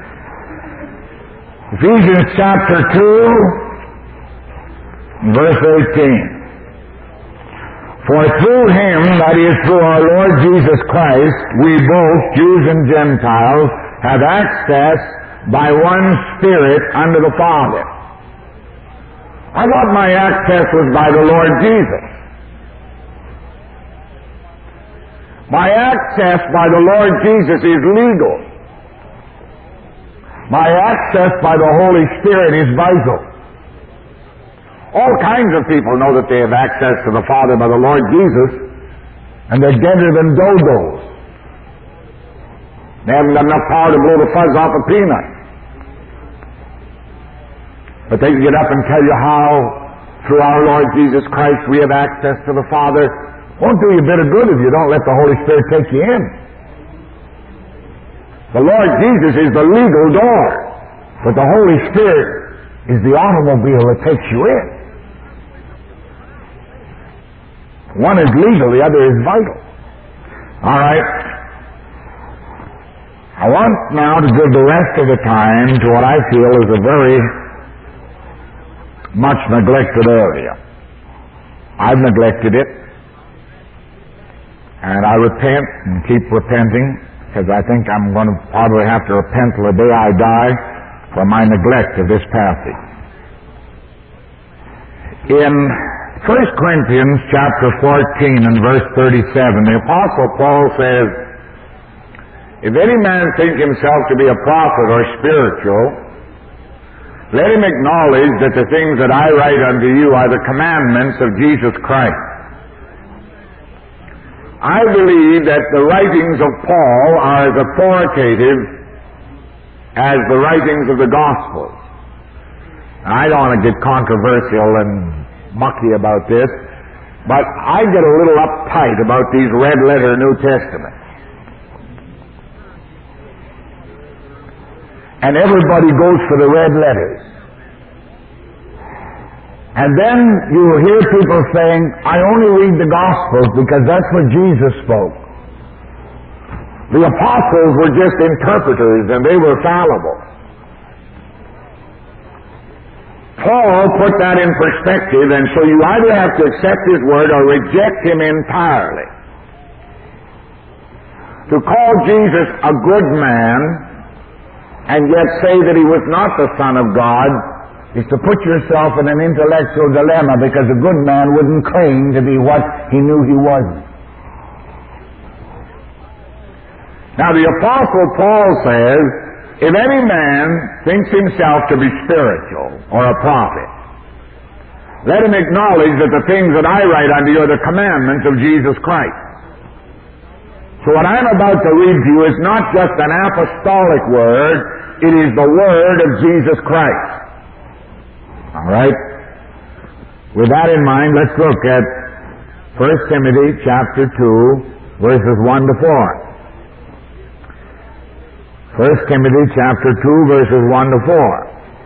Ephesians chapter 2, verse 18. For through him, that is through our Lord Jesus Christ, we both, Jews and Gentiles, have access by one Spirit unto the Father. I thought my access was by the Lord Jesus. My access by the Lord Jesus is legal. My access by the Holy Spirit is vital. All kinds of people know that they have access to the Father by the Lord Jesus, and they're deader than dodos. They haven't got enough power to blow the fuzz off a peanut. But they can get up and tell you how, through our Lord Jesus Christ, we have access to the Father. Won't do you a bit of good if you don't let the Holy Spirit take you in. The Lord Jesus is the legal door, but the Holy Spirit is the automobile that takes you in. One is legal, the other is vital. All right. I want now to give the rest of the time to what I feel is a very much neglected area. I've neglected it, and I repent and keep repenting, because I think I'm going to probably have to repent till the day I die for my neglect of this passage. In 1 Corinthians chapter 14 and verse 37, the Apostle Paul says, "If any man think himself to be a prophet or spiritual, let him acknowledge that the things that I write unto you are the commandments of Jesus Christ." I believe that the writings of Paul are as authoritative as the writings of the Gospels. I don't want to get controversial and mucky about this, but I get a little uptight about these red letter New Testaments. And everybody goes for the red letters. And then you will hear people saying, "I only read the Gospels because that's what Jesus spoke." The apostles were just interpreters and they were fallible. Paul put that in perspective, and so you either have to accept his word or reject him entirely. To call Jesus a good man and yet say that he was not the Son of God is to put yourself in an intellectual dilemma, because a good man wouldn't claim to be what he knew he wasn't. Now the Apostle Paul says, "If any man thinks himself to be spiritual or a prophet, let him acknowledge that the things that I write unto you are the commandments of Jesus Christ." So what I'm about to read to you is not just an apostolic word, it is the word of Jesus Christ. All right? With that in mind, let's look at 1 Timothy chapter 2, verses 1 to 4. 1 Timothy chapter 2, verses 1 to 4.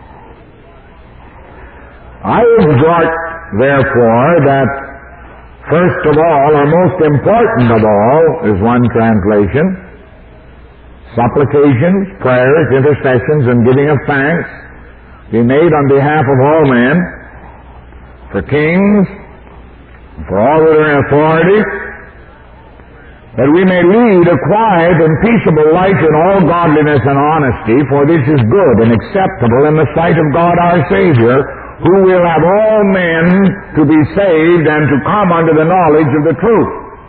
"I exhort, therefore, that first of all, or most important of all," is one translation, "supplications, prayers, intercessions, and giving of thanks be made on behalf of all men, for kings, and for all that are in authority, that we may lead a quiet and peaceable life in all godliness and honesty, for this is good and acceptable in the sight of God our Savior, who will have all men to be saved and to come unto the knowledge of the truth."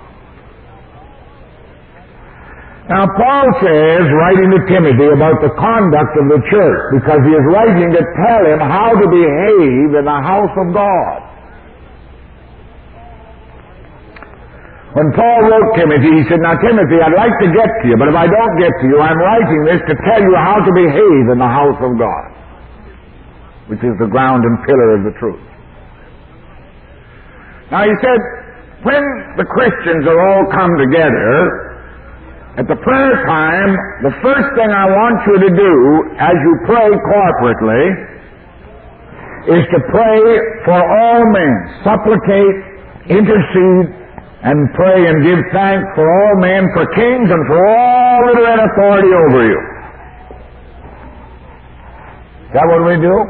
Now Paul says, writing to Timothy about the conduct of the church, because he is writing to tell him how to behave in the house of God. When Paul wrote Timothy, he said, "Now Timothy, I'd like to get to you, but if I don't get to you, I'm writing this to tell you how to behave in the house of God, which is the ground and pillar of the truth." Now he said, when the Christians are all come together, at the prayer time, the first thing I want you to do as you pray corporately is to pray for all men. Supplicate, intercede, and pray and give thanks for all men, for kings, and for all that are in authority over you. Is that what we do?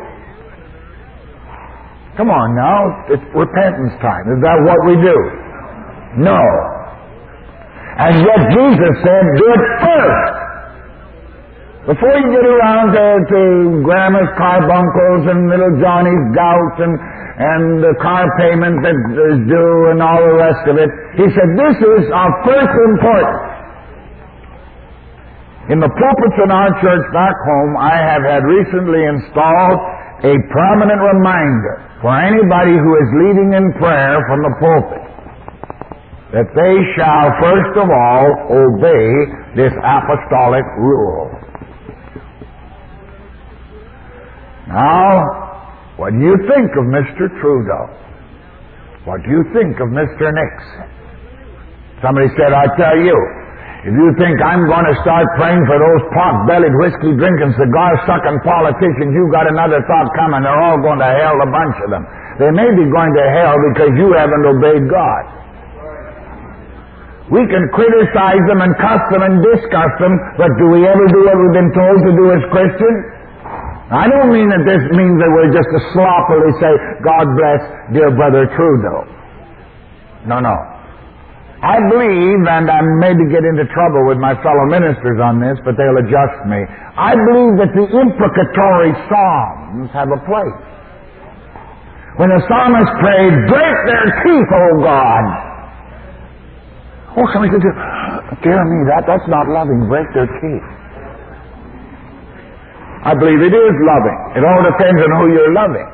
Come on now, it's repentance time. Is that what we do? No. And yet Jesus said, do it first. Before you get around to grandma's carbuncles and little Johnny's gout and the car payment that is due and all the rest of it, he said, this is of first importance. In the pulpits in our church back home, I have had recently installed a permanent reminder for anybody who is leading in prayer from the pulpit that they shall first of all obey this apostolic rule. Now, what do you think of Mr. Trudeau? What do you think of Mr. Nixon? Somebody said, I tell you, if you think I'm going to start praying for those pot-bellied, whiskey-drinking, cigar-sucking politicians, you got another thought coming. They're all going to hell, a bunch of them. They may be going to hell because you haven't obeyed God. We can criticize them and cuss them and discuss them, but do we ever do what we've been told to do as Christians? I don't mean that this means that we're just to sloppily say, God bless dear brother Trudeau. No. I believe, and I maybe get into trouble with my fellow ministers on this, but they'll adjust me. I believe that the imprecatory psalms have a place. When the psalmist prayed, break their teeth, O God. Oh, somebody said, dear me, that's not loving. Break their teeth. I believe it is loving. It all depends on who you're loving.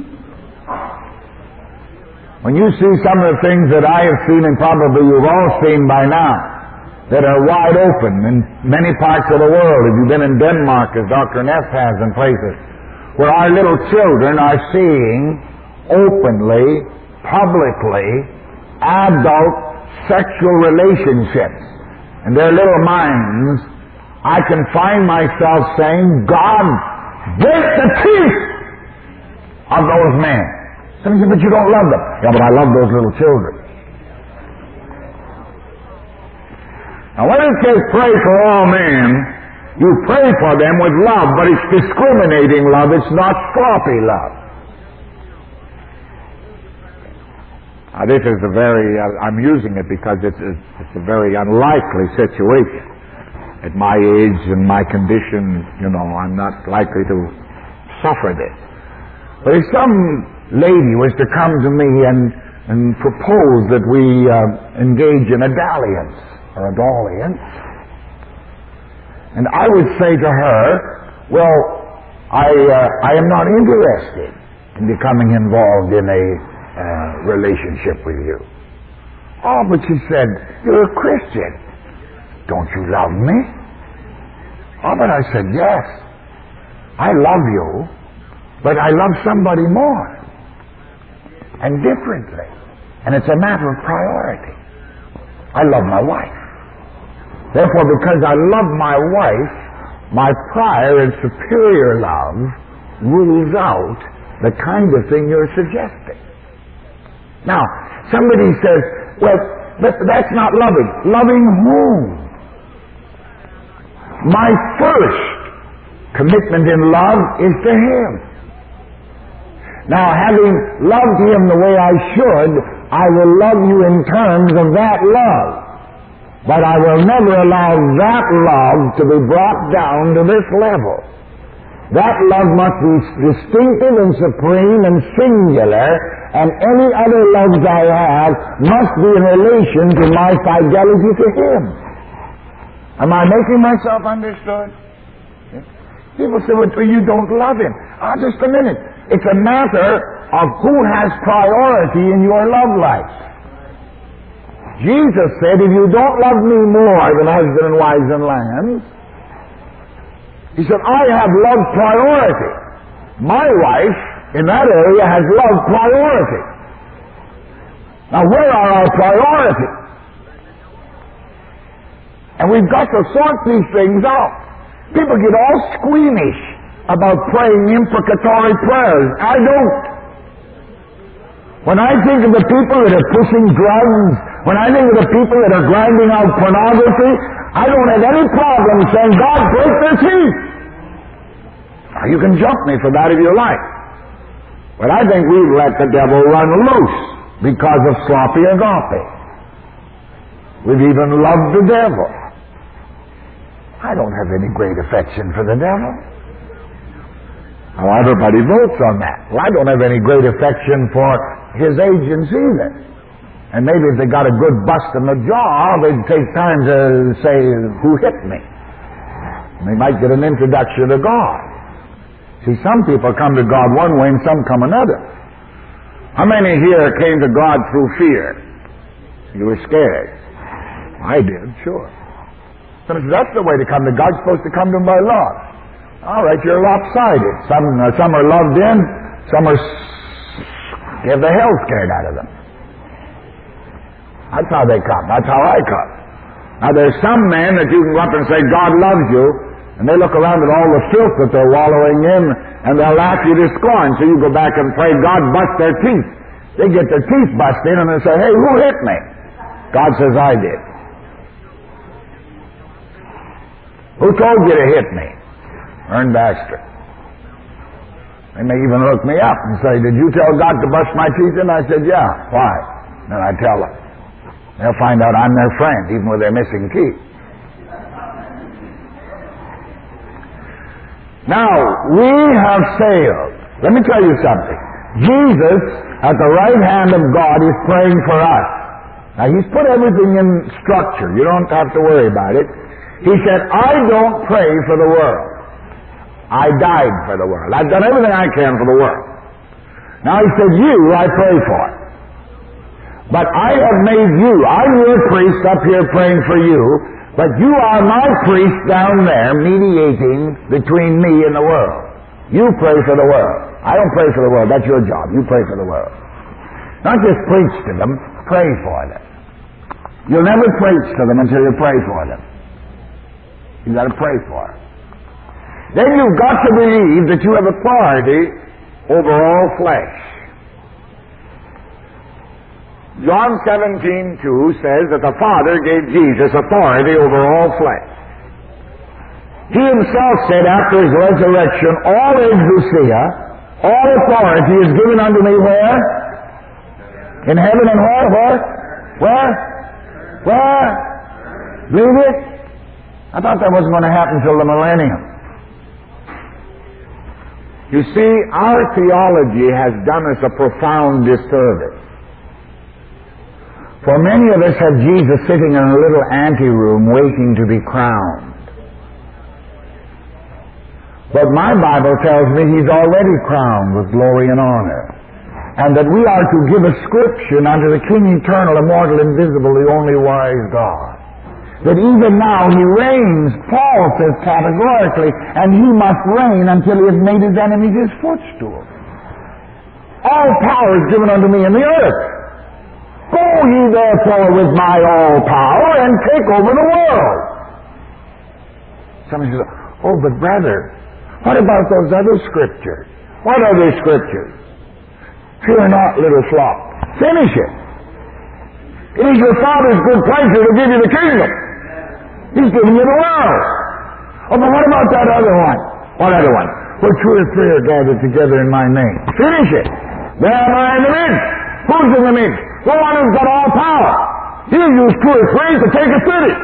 When you see some of the things that I have seen, and probably you've all seen by now, that are wide open in many parts of the world. If you've been in Denmark, as Dr. Neff has, in places, where our little children are seeing openly, publicly, adult sexual relationships. In their little minds, I can find myself saying, God, break the teeth of those men. Somebody said, but you don't love them. Yeah, but I love those little children. Now when it says pray for all men, you pray for them with love, but it's discriminating love. It's not sloppy love. This is a very, I'm using it because it's a very unlikely situation. At my age and my condition, I'm not likely to suffer this. But if some lady was to come to me and propose that we engage in a dalliance or a dalliance, and I would say to her, well, I am not interested in becoming involved in a relationship with you. Oh, but she said, you're a Christian. Don't you love me? Oh, but I said, yes. I love you, but I love somebody more and differently. And it's a matter of priority. I love my wife. Therefore, because I love my wife, my prior and superior love rules out the kind of thing you're suggesting. Now, somebody says, well, that's not loving. Loving whom? My first commitment in love is to Him. Now, having loved Him the way I should, I will love you in terms of that love. But I will never allow that love to be brought down to this level. That love must be distinctive and supreme and singular, and any other loves I have must be in relation to my fidelity to Him. Am I making myself understood? People say, well, you don't love Him. Just a minute. It's a matter of who has priority in your love life. Jesus said, if you don't love me more than husband and wives and lambs, He said, I have love priority. My wife, in that area, has love priority. Now, where are our priorities? And we've got to sort these things out. People get all squeamish about praying imprecatory prayers. I don't. When I think of the people that are pushing drugs, when I think of the people that are grinding out pornography, I don't have any problem saying, God, break their teeth. Now, you can jump me for that if you like. But I think we've let the devil run loose because of sloppy agape. We've even loved the devil. I don't have any great affection for the devil. Now, everybody votes on that. Well, I don't have any great affection for his agents either. And maybe if they got a good bust in the jaw, they'd take time to say, who hit me? And they might get an introduction to God. See, some people come to God one way and some come another. How many here came to God through fear? You were scared. I did, sure. So that's the way to come to God. You're supposed to come to Him by love. All right, you're lopsided. Some are loved in, some are you have the hell scared out of them. That's how they come. That's how I come. Now there's some men that you can go up and say, God loves you, and they look around at all the filth that they're wallowing in, and they'll laugh you to scorn. So you go back and pray, God bust their teeth. They get their teeth busted in, and they say, hey, who hit me? God says, I did. Who told you to hit me? Ern Baxter. They may even look me up and say, did you tell God to bust my teeth in? I said, yeah. Why? Then I tell them. They'll find out I'm their friend, even with their missing teeth. Now, we have sailed. Let me tell you something. Jesus, at the right hand of God, is praying for us. Now, He's put everything in structure. You don't have to worry about it. He said, I don't pray for the world. I died for the world. I've done everything I can for the world. Now He said, you I pray for. But I have made you, I'm your priest up here praying for you, but you are my priest down there mediating between me and the world. You pray for the world. I don't pray for the world. That's your job. You pray for the world. Not just preach to them, pray for them. You'll never preach to them until you pray for them. You've got to pray for them. Then you've got to believe that you have authority over all flesh. John 17:2 says that the Father gave Jesus authority over all flesh. He Himself said after His resurrection, all exousia, all authority is given unto me where? In heaven and where? Where? Where? Where? Believe it? I thought that wasn't going to happen till the millennium. You see, our theology has done us a profound disservice. For many of us have Jesus sitting in a little anteroom waiting to be crowned. But my Bible tells me He's already crowned with glory and honor. And that we are to give ascription unto the King eternal, immortal, invisible, the only wise God. That even now He reigns, Paul says categorically, and He must reign until He has made His enemies His footstool. All power is given unto me in the earth. Go ye therefore with my all power and take over the world. Somebody says, oh, but brother, what about those other scriptures? What other scriptures? Fear not, little flock. Finish it. It is your Father's good pleasure to give you the kingdom. He's giving you the world. Oh, but what about that other one? What other one? Where two or three are gathered together in my name. Finish it. There am I in the midst. Who's in the midst? The one who's got all power. He'll use two or three to take a city.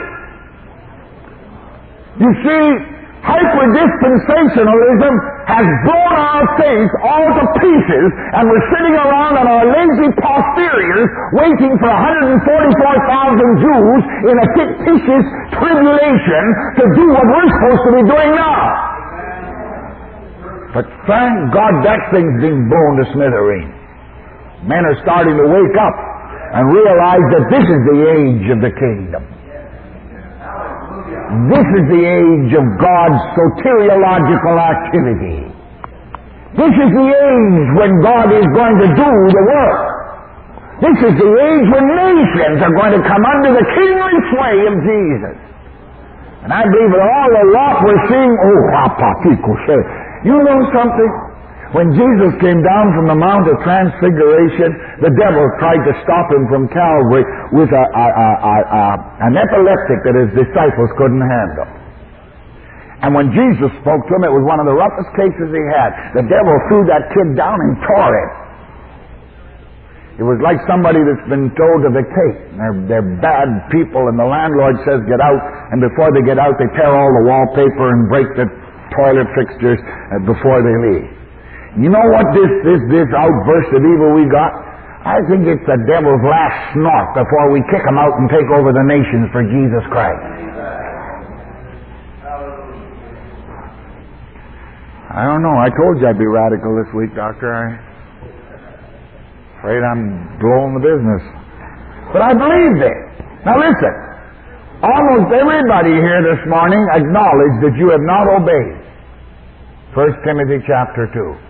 You see, hyper-dispensationalism has blown our faith all to pieces, and we're sitting around on our lazy posteriors waiting for 144,000 Jews in a fictitious tribulation to do what we're supposed to be doing now. But thank God that thing's being blown to smithereens. Men are starting to wake up and realize that this is the age of the kingdom. This is the age of God's soteriological activity. This is the age when God is going to do the work. This is the age when nations are going to come under the kingly sway of Jesus. And I believe that all the lot we're seeing, you know something? When Jesus came down from the Mount of Transfiguration, the devil tried to stop Him from Calvary with an epileptic that His disciples couldn't handle. And when Jesus spoke to him, it was one of the roughest cases he had. The devil threw that kid down and tore it. It was like somebody that's been told to vacate. They're bad people, and the landlord says get out, and before they get out, they tear all the wallpaper and break the toilet fixtures before they leave. You know what this outburst of evil we got? I think it's the devil's last snort before we kick him out and take over the nations for Jesus Christ. I don't know. I told you I'd be radical this week, Doctor. I'm afraid I'm blowing the business. But I believe this. Now listen. Almost everybody here this morning acknowledged that you have not obeyed 1 Timothy chapter 2.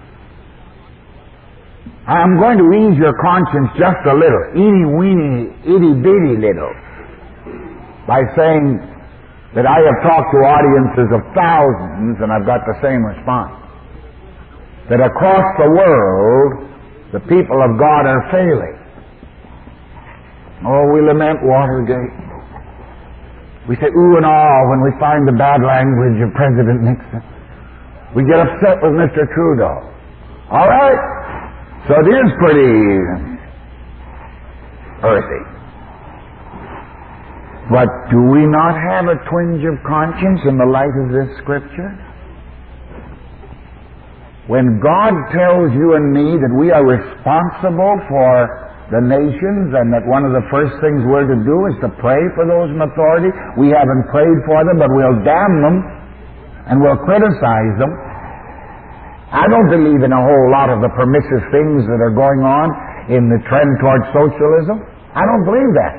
I'm going to ease your conscience just a little, itty-bitty little, by saying that I have talked to audiences of thousands, and I've got the same response. That across the world, the people of God are failing. Oh, we lament Watergate. We say ooh and ah when we find the bad language of President Nixon. We get upset with Mr. Trudeau. All right? So it is pretty earthy. But do we not have a twinge of conscience in the light of this Scripture? When God tells you and me that we are responsible for the nations and that one of the first things we're to do is to pray for those in authority, we haven't prayed for them, but we'll damn them and we'll criticize them. I don't believe in a whole lot of the permissive things that are going on in the trend towards socialism. I don't believe that.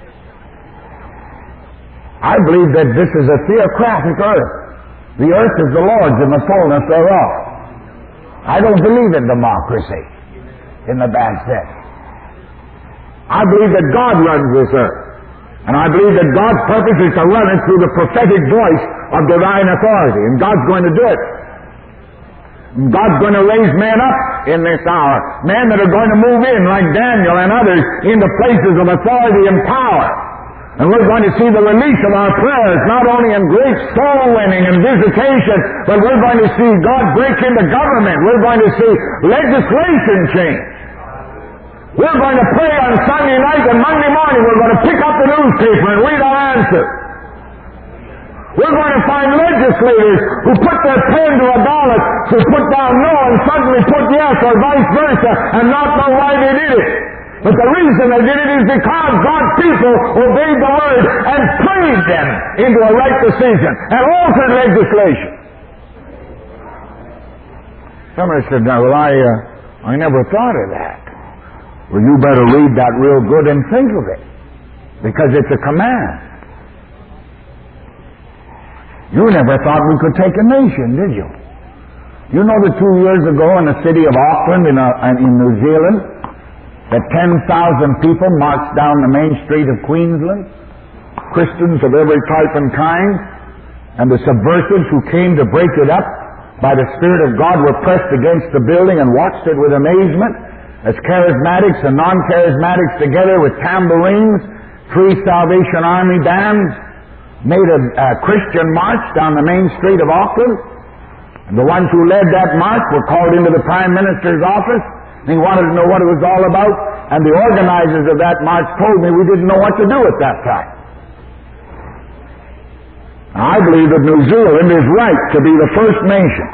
I believe that this is a theocratic earth. The earth is the Lord's and the fullness thereof. I don't believe in democracy in the bad sense. I believe that God runs this earth. And I believe that God's purpose is to run it through the prophetic voice of divine authority. And God's going to do it. And God's going to raise men up in this hour. Men that are going to move in, like Daniel and others, into places of authority and power. And we're going to see the release of our prayers, not only in great soul winning and visitation, but we're going to see God break into government. We're going to see legislation change. We're going to pray on Sunday night, and Monday morning we're going to pick up the newspaper and read our answers. We're going to find legislators who put their pen to a ballot to put down no and suddenly put yes, or vice versa, and not know why they did it. But the reason they did it is because God's people obeyed the Word and prayed them into a right decision and altered legislation. Somebody said, "Now, well, I never thought of that." Well, you better read that real good and think of it, because it's a command. You never thought we could take a nation, did you? You know that 2 years ago in the city of Auckland in New Zealand, that 10,000 people marched down the main street of Queensland, Christians of every type and kind, and the subversives who came to break it up by the Spirit of God were pressed against the building and watched it with amazement as charismatics and non-charismatics together with tambourines, 3 Salvation Army bands, made a Christian march down the main street of Auckland. And the ones who led that march were called into the Prime Minister's office. He wanted to know what it was all about, and the organizers of that march told me we didn't know what to do at that time. I believe that New Zealand is right to be the first nation.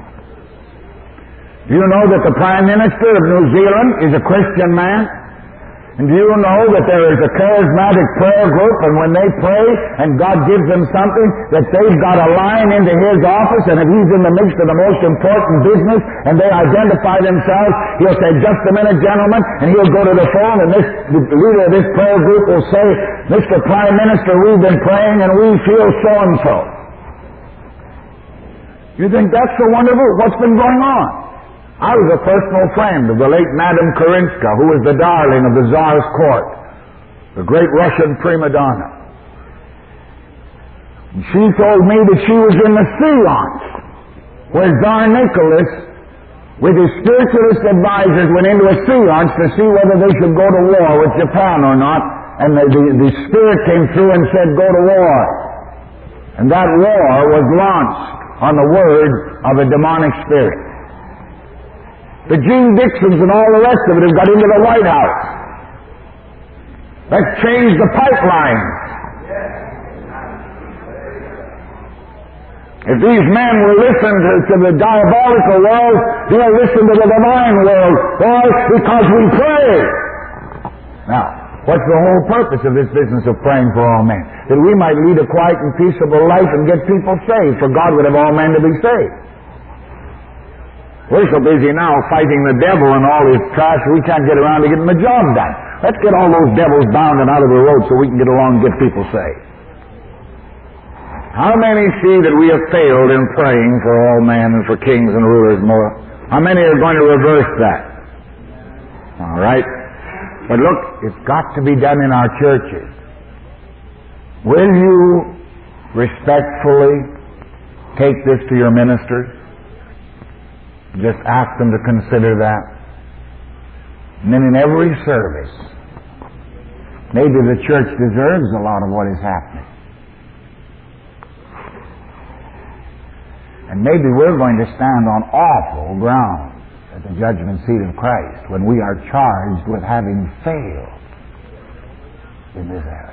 Do you know that the Prime Minister of New Zealand is a Christian man? And do you know that there is a charismatic prayer group, and when they pray and God gives them something, that they've got a line into his office, and if he's in the midst of the most important business and they identify themselves, he'll say, "Just a minute, gentlemen," and he'll go to the phone, and the leader of this prayer group will say, "Mr. Prime Minister, we've been praying and we feel so-and-so." You think that's so wonderful? What's been going on? I was a personal friend of the late Madame Kerensky, who was the darling of the Tsar's court, the great Russian prima donna. And she told me that she was in the seance where Tsar Nicholas, with his spiritualist advisors, went into a seance to see whether they should go to war with Japan or not, and the spirit came through and said, "Go to war." And that war was launched on the word of a demonic spirit. The Gene Dixons and all the rest of it have got into the White House. Let's change the pipeline. If these men will listen to the diabolical world, they'll listen to the divine world. Why? Because we pray. Now, what's the whole purpose of this business of praying for all men? That we might lead a quiet and peaceable life and get people saved, for God would have all men to be saved. We're so busy now fighting the devil and all his trash, we can't get around to getting the job done. Let's get all those devils bound and out of the road so we can get along and get people saved. How many see that we have failed in praying for all men and for kings and rulers more? How many are going to reverse that? All right. But look, it's got to be done in our churches. Will you respectfully take this to your ministers? Just ask them to consider that. And then in every service, maybe the church deserves a lot of what is happening. And maybe we're going to stand on awful ground at the judgment seat of Christ when we are charged with having failed in this area.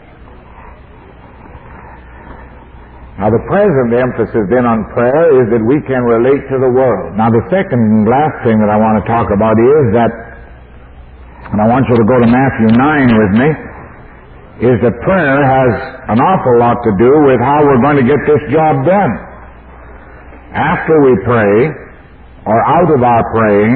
Now, the present emphasis then on prayer is that we can relate to the world. Now, the second and last thing that I want to talk about is that, and I want you to go to Matthew 9 with me, is that prayer has an awful lot to do with how we're going to get this job done. After we pray, or out of our praying,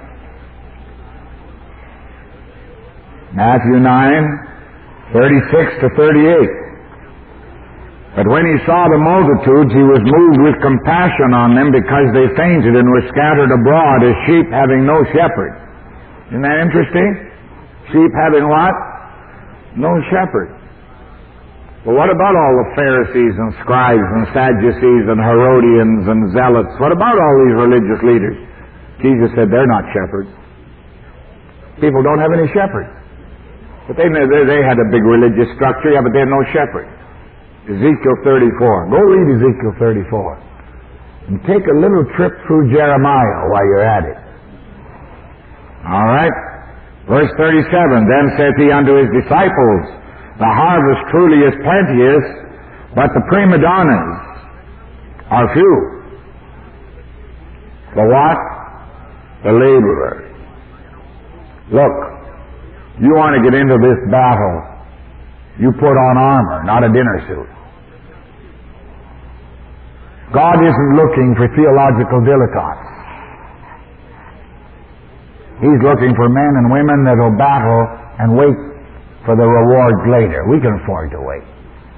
Matthew 9, 36 to 38. But when he saw the multitudes, he was moved with compassion on them because they fainted and were scattered abroad as sheep having no shepherd. Isn't that interesting? Sheep having what? No shepherd. Well, what about all the Pharisees and scribes and Sadducees and Herodians and zealots? What about all these religious leaders? Jesus said they're not shepherds. People don't have any shepherds. But they had a big religious structure, yeah, but they had no shepherd. Ezekiel 34. Go read Ezekiel 34. And take a little trip through Jeremiah while you're at it. All right? Verse 37. Then saith he unto his disciples, the harvest truly is plenteous, but the prima donnas are few. The what? The laborers. Look, you want to get into this battle, you put on armor, not a dinner suit. God isn't looking for theological dilettantes. He's looking for men and women that will battle and wait for the rewards later. We can afford to wait.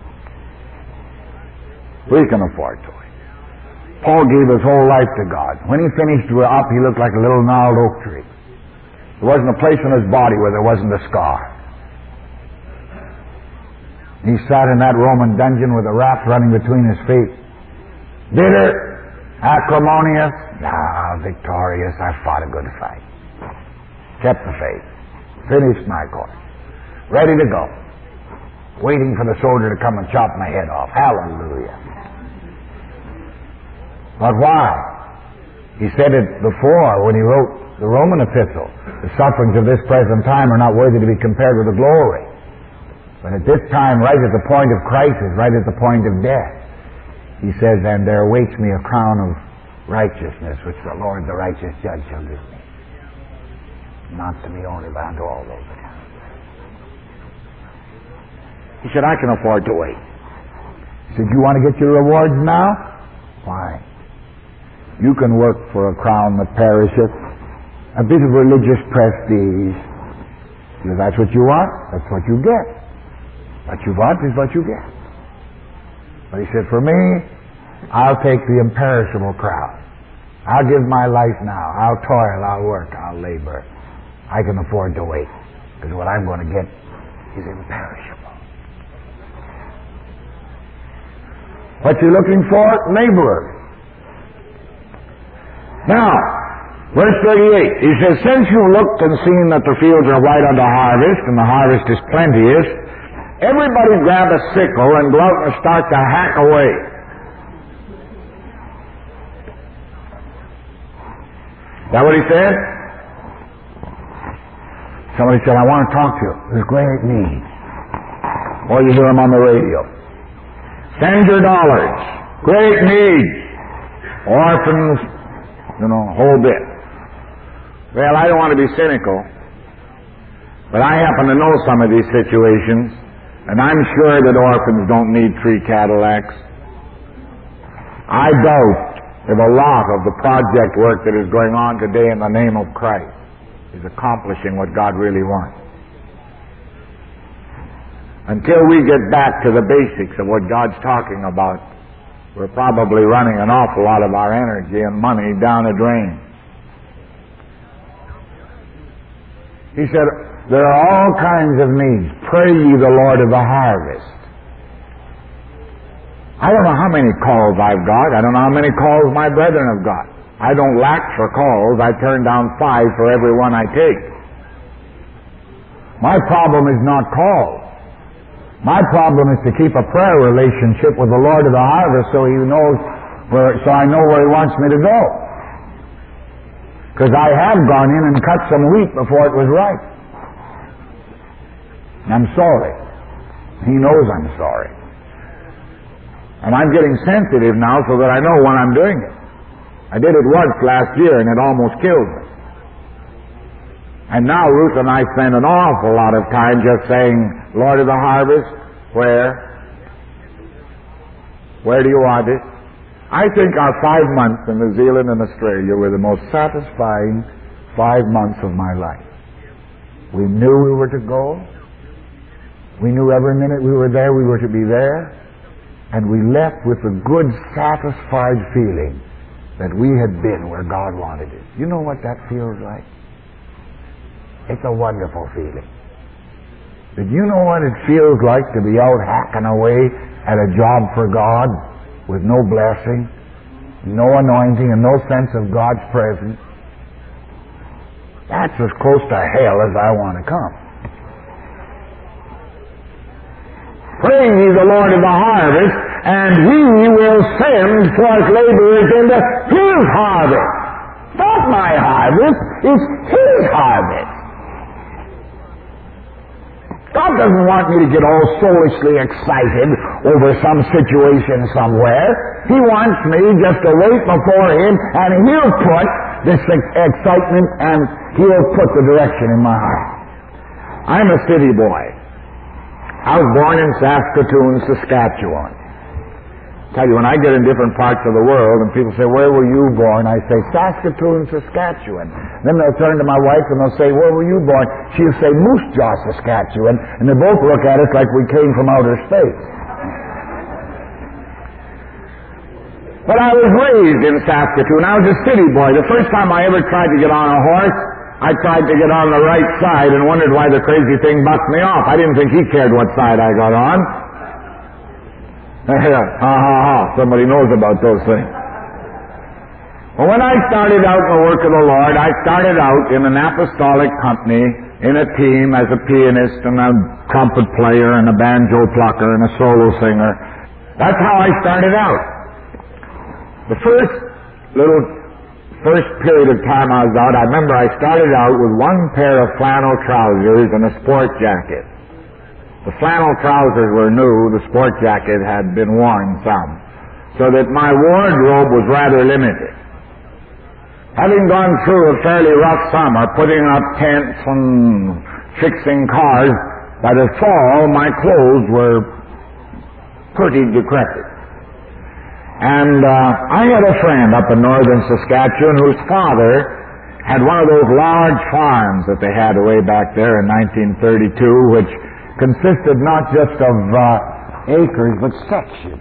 We can afford to wait. Paul gave his whole life to God. When he finished up, he looked like a little gnarled oak tree. There wasn't a place in his body where there wasn't a scar. He sat in that Roman dungeon with a raft running between his feet. Bitter, acrimonious, victorious. I fought a good fight. Kept the faith. Finished my course. Ready to go. Waiting for the soldier to come and chop my head off. Hallelujah. But why? He said it before when he wrote the Roman epistle. The sufferings of this present time are not worthy to be compared with the glory. But at this time, right at the point of crisis, right at the point of death, he says, and there awaits me a crown of righteousness, which the Lord, the righteous judge, shall give me. Not to me only, but unto all those that have. He said, I can afford to wait. He said, you want to get your rewards now? Fine. You can work for a crown that perisheth, a bit of religious prestige. If that's what you want, that's what you get. What you want is what you get. But he said, for me, I'll take the imperishable crown. I'll give my life now. I'll toil, I'll work, I'll labor. I can afford to wait, because what I'm going to get is imperishable. What you looking for? Laborers. Now, verse 38, he says, since you've looked and seen that the fields are white unto harvest, and the harvest is plenteous, everybody grab a sickle and go out and start to hack away. Is that what he said? Somebody said, I want to talk to you. There's great need. Or you hear him on the radio. Send your dollars. Great need. Orphans, whole bit. Well, I don't want to be cynical, but I happen to know some of these situations, and I'm sure that orphans don't need 3 Cadillacs. I doubt if a lot of the project work that is going on today in the name of Christ is accomplishing what God really wants. Until we get back to the basics of what God's talking about, we're probably running an awful lot of our energy and money down a drain. He said, there are all kinds of needs. Pray ye the Lord of the harvest. I don't know how many calls I've got. I don't know how many calls my brethren have got. I don't lack for calls. I turn down 5 for every one I take. My problem is not calls. My problem is to keep a prayer relationship with the Lord of the harvest so He knows so I know where He wants me to go. Because I have gone in and cut some wheat before it was ripe. I'm sorry. He knows I'm sorry. And I'm getting sensitive now so that I know when I'm doing it. I did it once last year and it almost killed me. And now Ruth and I spend an awful lot of time just saying, Lord of the harvest, where? Where do you want it? I think our 5 months in New Zealand and Australia were the most satisfying 5 months of my life. We knew we were to go. We knew every minute we were there, we were to be there. And we left with a good, satisfied feeling that we had been where God wanted us. You know what that feels like? It's a wonderful feeling. Did you know what it feels like to be out hacking away at a job for God with no blessing, no anointing, and no sense of God's presence? That's as close to hell as I want to come. Praise ye the Lord of the harvest, and He will send forth laborers into His harvest. Not my harvest, it's His harvest. God doesn't want me to get all soulishly excited over some situation somewhere. He wants me just to wait before Him, and He'll put this excitement and He'll put the direction in my heart. I'm a city boy. I was born in Saskatoon, Saskatchewan. I tell you, when I get in different parts of the world and people say, where were you born? I say, Saskatoon, Saskatchewan. Then they'll turn to my wife and they'll say, where were you born? She'll say, Moose Jaw, Saskatchewan. And they both look at us like we came from outer space. But I was raised in Saskatoon. I was a city boy. The first time I ever tried to get on a horse, I tried to get on the right side and wondered why the crazy thing bucked me off. I didn't think he cared what side I got on. Somebody knows about those things. Well, when I started out in the work of the Lord, I started out in an apostolic company, in a team as a pianist and a trumpet player and a banjo plucker and a solo singer. That's how I started out. The first period of time I was out, I remember I started out with one pair of flannel trousers and a sport jacket. The flannel trousers were new, the sport jacket had been worn some, so that my wardrobe was rather limited. Having gone through a fairly rough summer, putting up tents and fixing cars, by the fall my clothes were pretty decrepit. And I had a friend up in northern Saskatchewan whose father had one of those large farms that they had way back there in 1932, which consisted not just of acres, but sections.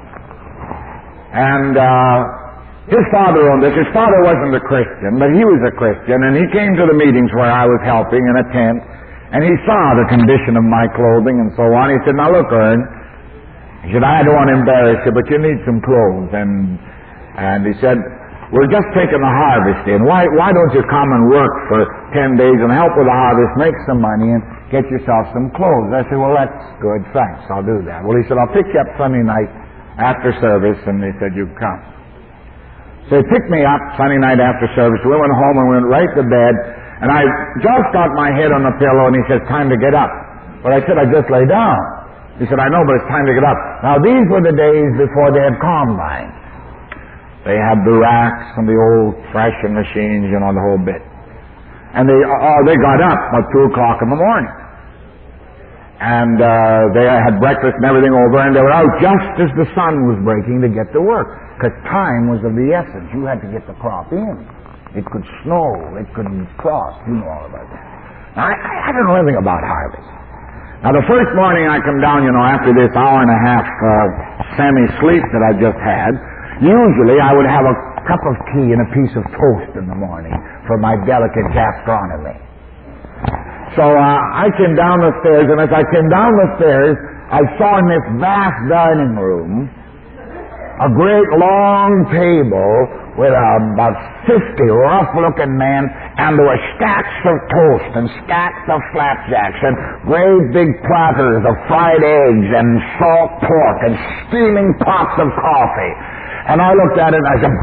And his father owned this. His father wasn't a Christian, but he was a Christian, and he came to the meetings where I was helping in a tent, and he saw the condition of my clothing and so on. He said, now look, Ern, he said, I don't want to embarrass you, but you need some clothes. And he said, we're just taking the harvest in. Why don't you come and work for 10 days and help with the harvest, make some money, and get yourself some clothes? I said, well, that's good. Thanks. I'll do that. Well, he said, I'll pick you up Sunday night after service. And he said, you come. So he picked me up Sunday night after service. We went home and we went right to bed. And I just got my head on the pillow, and he said, time to get up. But I said, I just lay down. He said, I know, but it's time to get up. Now, these were the days before they had combines. They had the racks and the old threshing machines, you know, the whole bit. And they got up about 2 o'clock in the morning. And they had breakfast and everything over, and they were out just as the sun was breaking to get to work. Because time was of the essence. You had to get the crop in. It could snow. It could frost. You know all about that. Now, I don't know anything about harvest. Now, the first morning I come down, you know, after this hour and a half semi-sleep that I just had, usually I would have a cup of tea and a piece of toast in the morning for my delicate gastronomy. So I came down the stairs, and as I came down the stairs, I saw in this vast dining room a great long table with about 50 rough-looking men, and there were stacks of toast and stacks of flapjacks and great big platters of fried eggs and salt pork and steaming pots of coffee. And I looked at it and I said,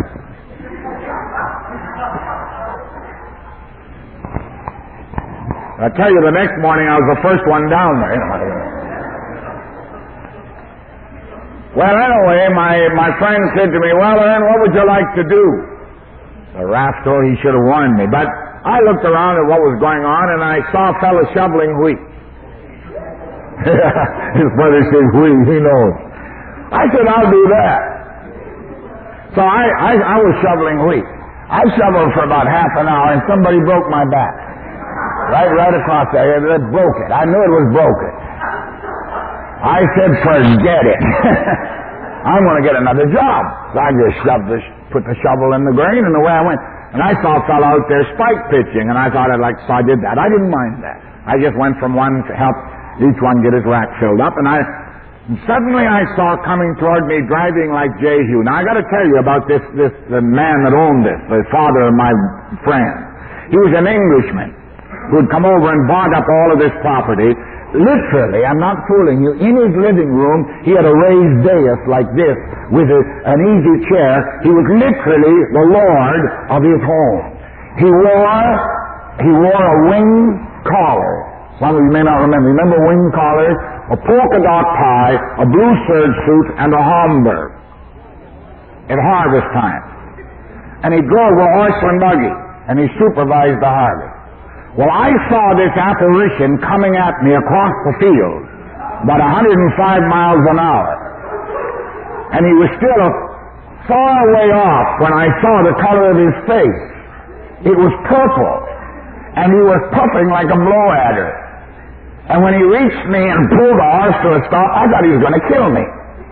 I tell you, the next morning I was the first one down there. Well, anyway, my friend said to me, well, Ern, what would you like to do? The rafter, he should have warned me. But I looked around at what was going on, and I saw a fellow shoveling wheat. His brother said, wheat, he knows. I said, I'll do that. So I was shoveling wheat. I shoveled for about half an hour, and somebody broke my back. Right across there. It broke it. I knew it was broken. I said, forget it. I'm going to get another job. So I just put the shovel in the grain, and away I went. And I saw a fellow out there spike pitching, and I thought so I did that. I didn't mind that. I just went from one to help each one get his rack filled up, and suddenly I saw coming toward me driving like Jehu. Now I got to tell you about the man that owned this, the father of my friend. He was an Englishman who had come over and bought up all of this property. Literally, I'm not fooling you, in his living room, he had a raised dais like this with an easy chair. He was literally the lord of his home. He wore a wing collar. Some of you may not remember. Remember wing collars? A polka dot tie, a blue serge suit, and a Homburg at harvest time. And he drove a horse and buggy, and he supervised the harvest. Well, I saw this apparition coming at me across the field, about 105 miles an hour. And he was still a far way off when I saw the color of his face. It was purple, and he was puffing like a blow-adder. And when he reached me and pulled the horse to a stop, I thought he was going to kill me.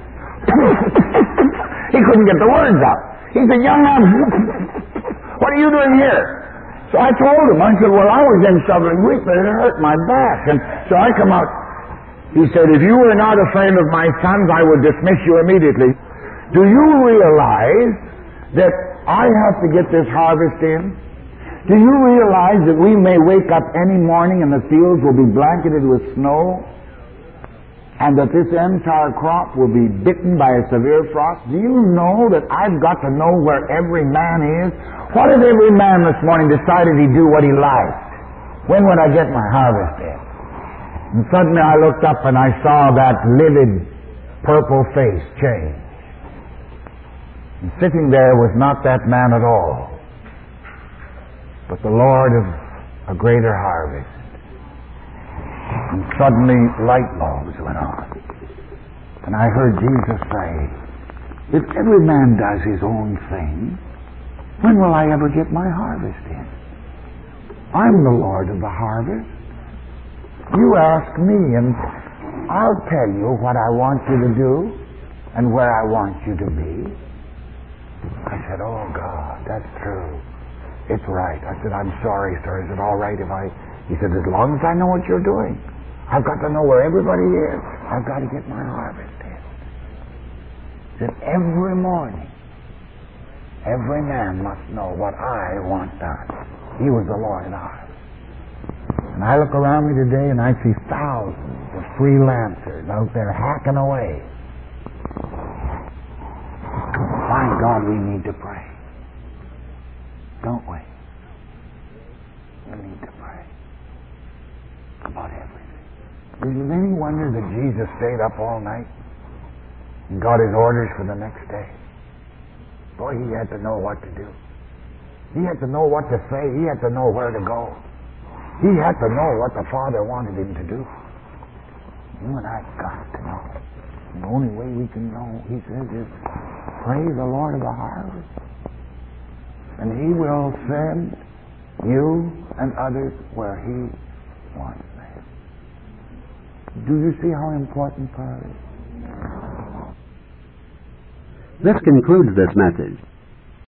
He couldn't get the words out. He said, young man, what are you doing here? So I told him, I said, well, I was in shoveling wheat, but it hurt my back. And so I come out. He said, if you were not afraid of my sons, I would dismiss you immediately. Do you realize that I have to get this harvest in? Do you realize that we may wake up any morning and the fields will be blanketed with snow? And that this entire crop will be bitten by a severe frost? Do you know that I've got to know where every man is? What if every man this morning decided he'd do what he liked? When would I get my harvest in? And suddenly I looked up and I saw that livid purple face change. And sitting there was not that man at all, but the Lord of a greater harvest. And suddenly light bulbs went on. And I heard Jesus say, if every man does his own thing, when will I ever get my harvest in? I'm the Lord of the harvest. You ask me, and I'll tell you what I want you to do and where I want you to be. I said, oh God, that's true. It's right. I said, I'm sorry, sir. Is it all right if I... He said, as long as I know what you're doing. I've got to know where everybody is. I've got to get my harvest in. He said, every morning, every man must know what I want done. He was the Lord of the harvest. And I look around me today and I see thousands of freelancers out there hacking away. My God, we need to pray. Don't we? We need to pray about everything. Is it any wonder that Jesus stayed up all night and got his orders for the next day? Boy, he had to know what to do. He had to know what to say. He had to know where to go. He had to know what the Father wanted him to do. You and I got to know. The only way we can know, he says, is praise the Lord of the harvest. And he will send you and others where he wants them. Do you see how important prayer is? This concludes this message.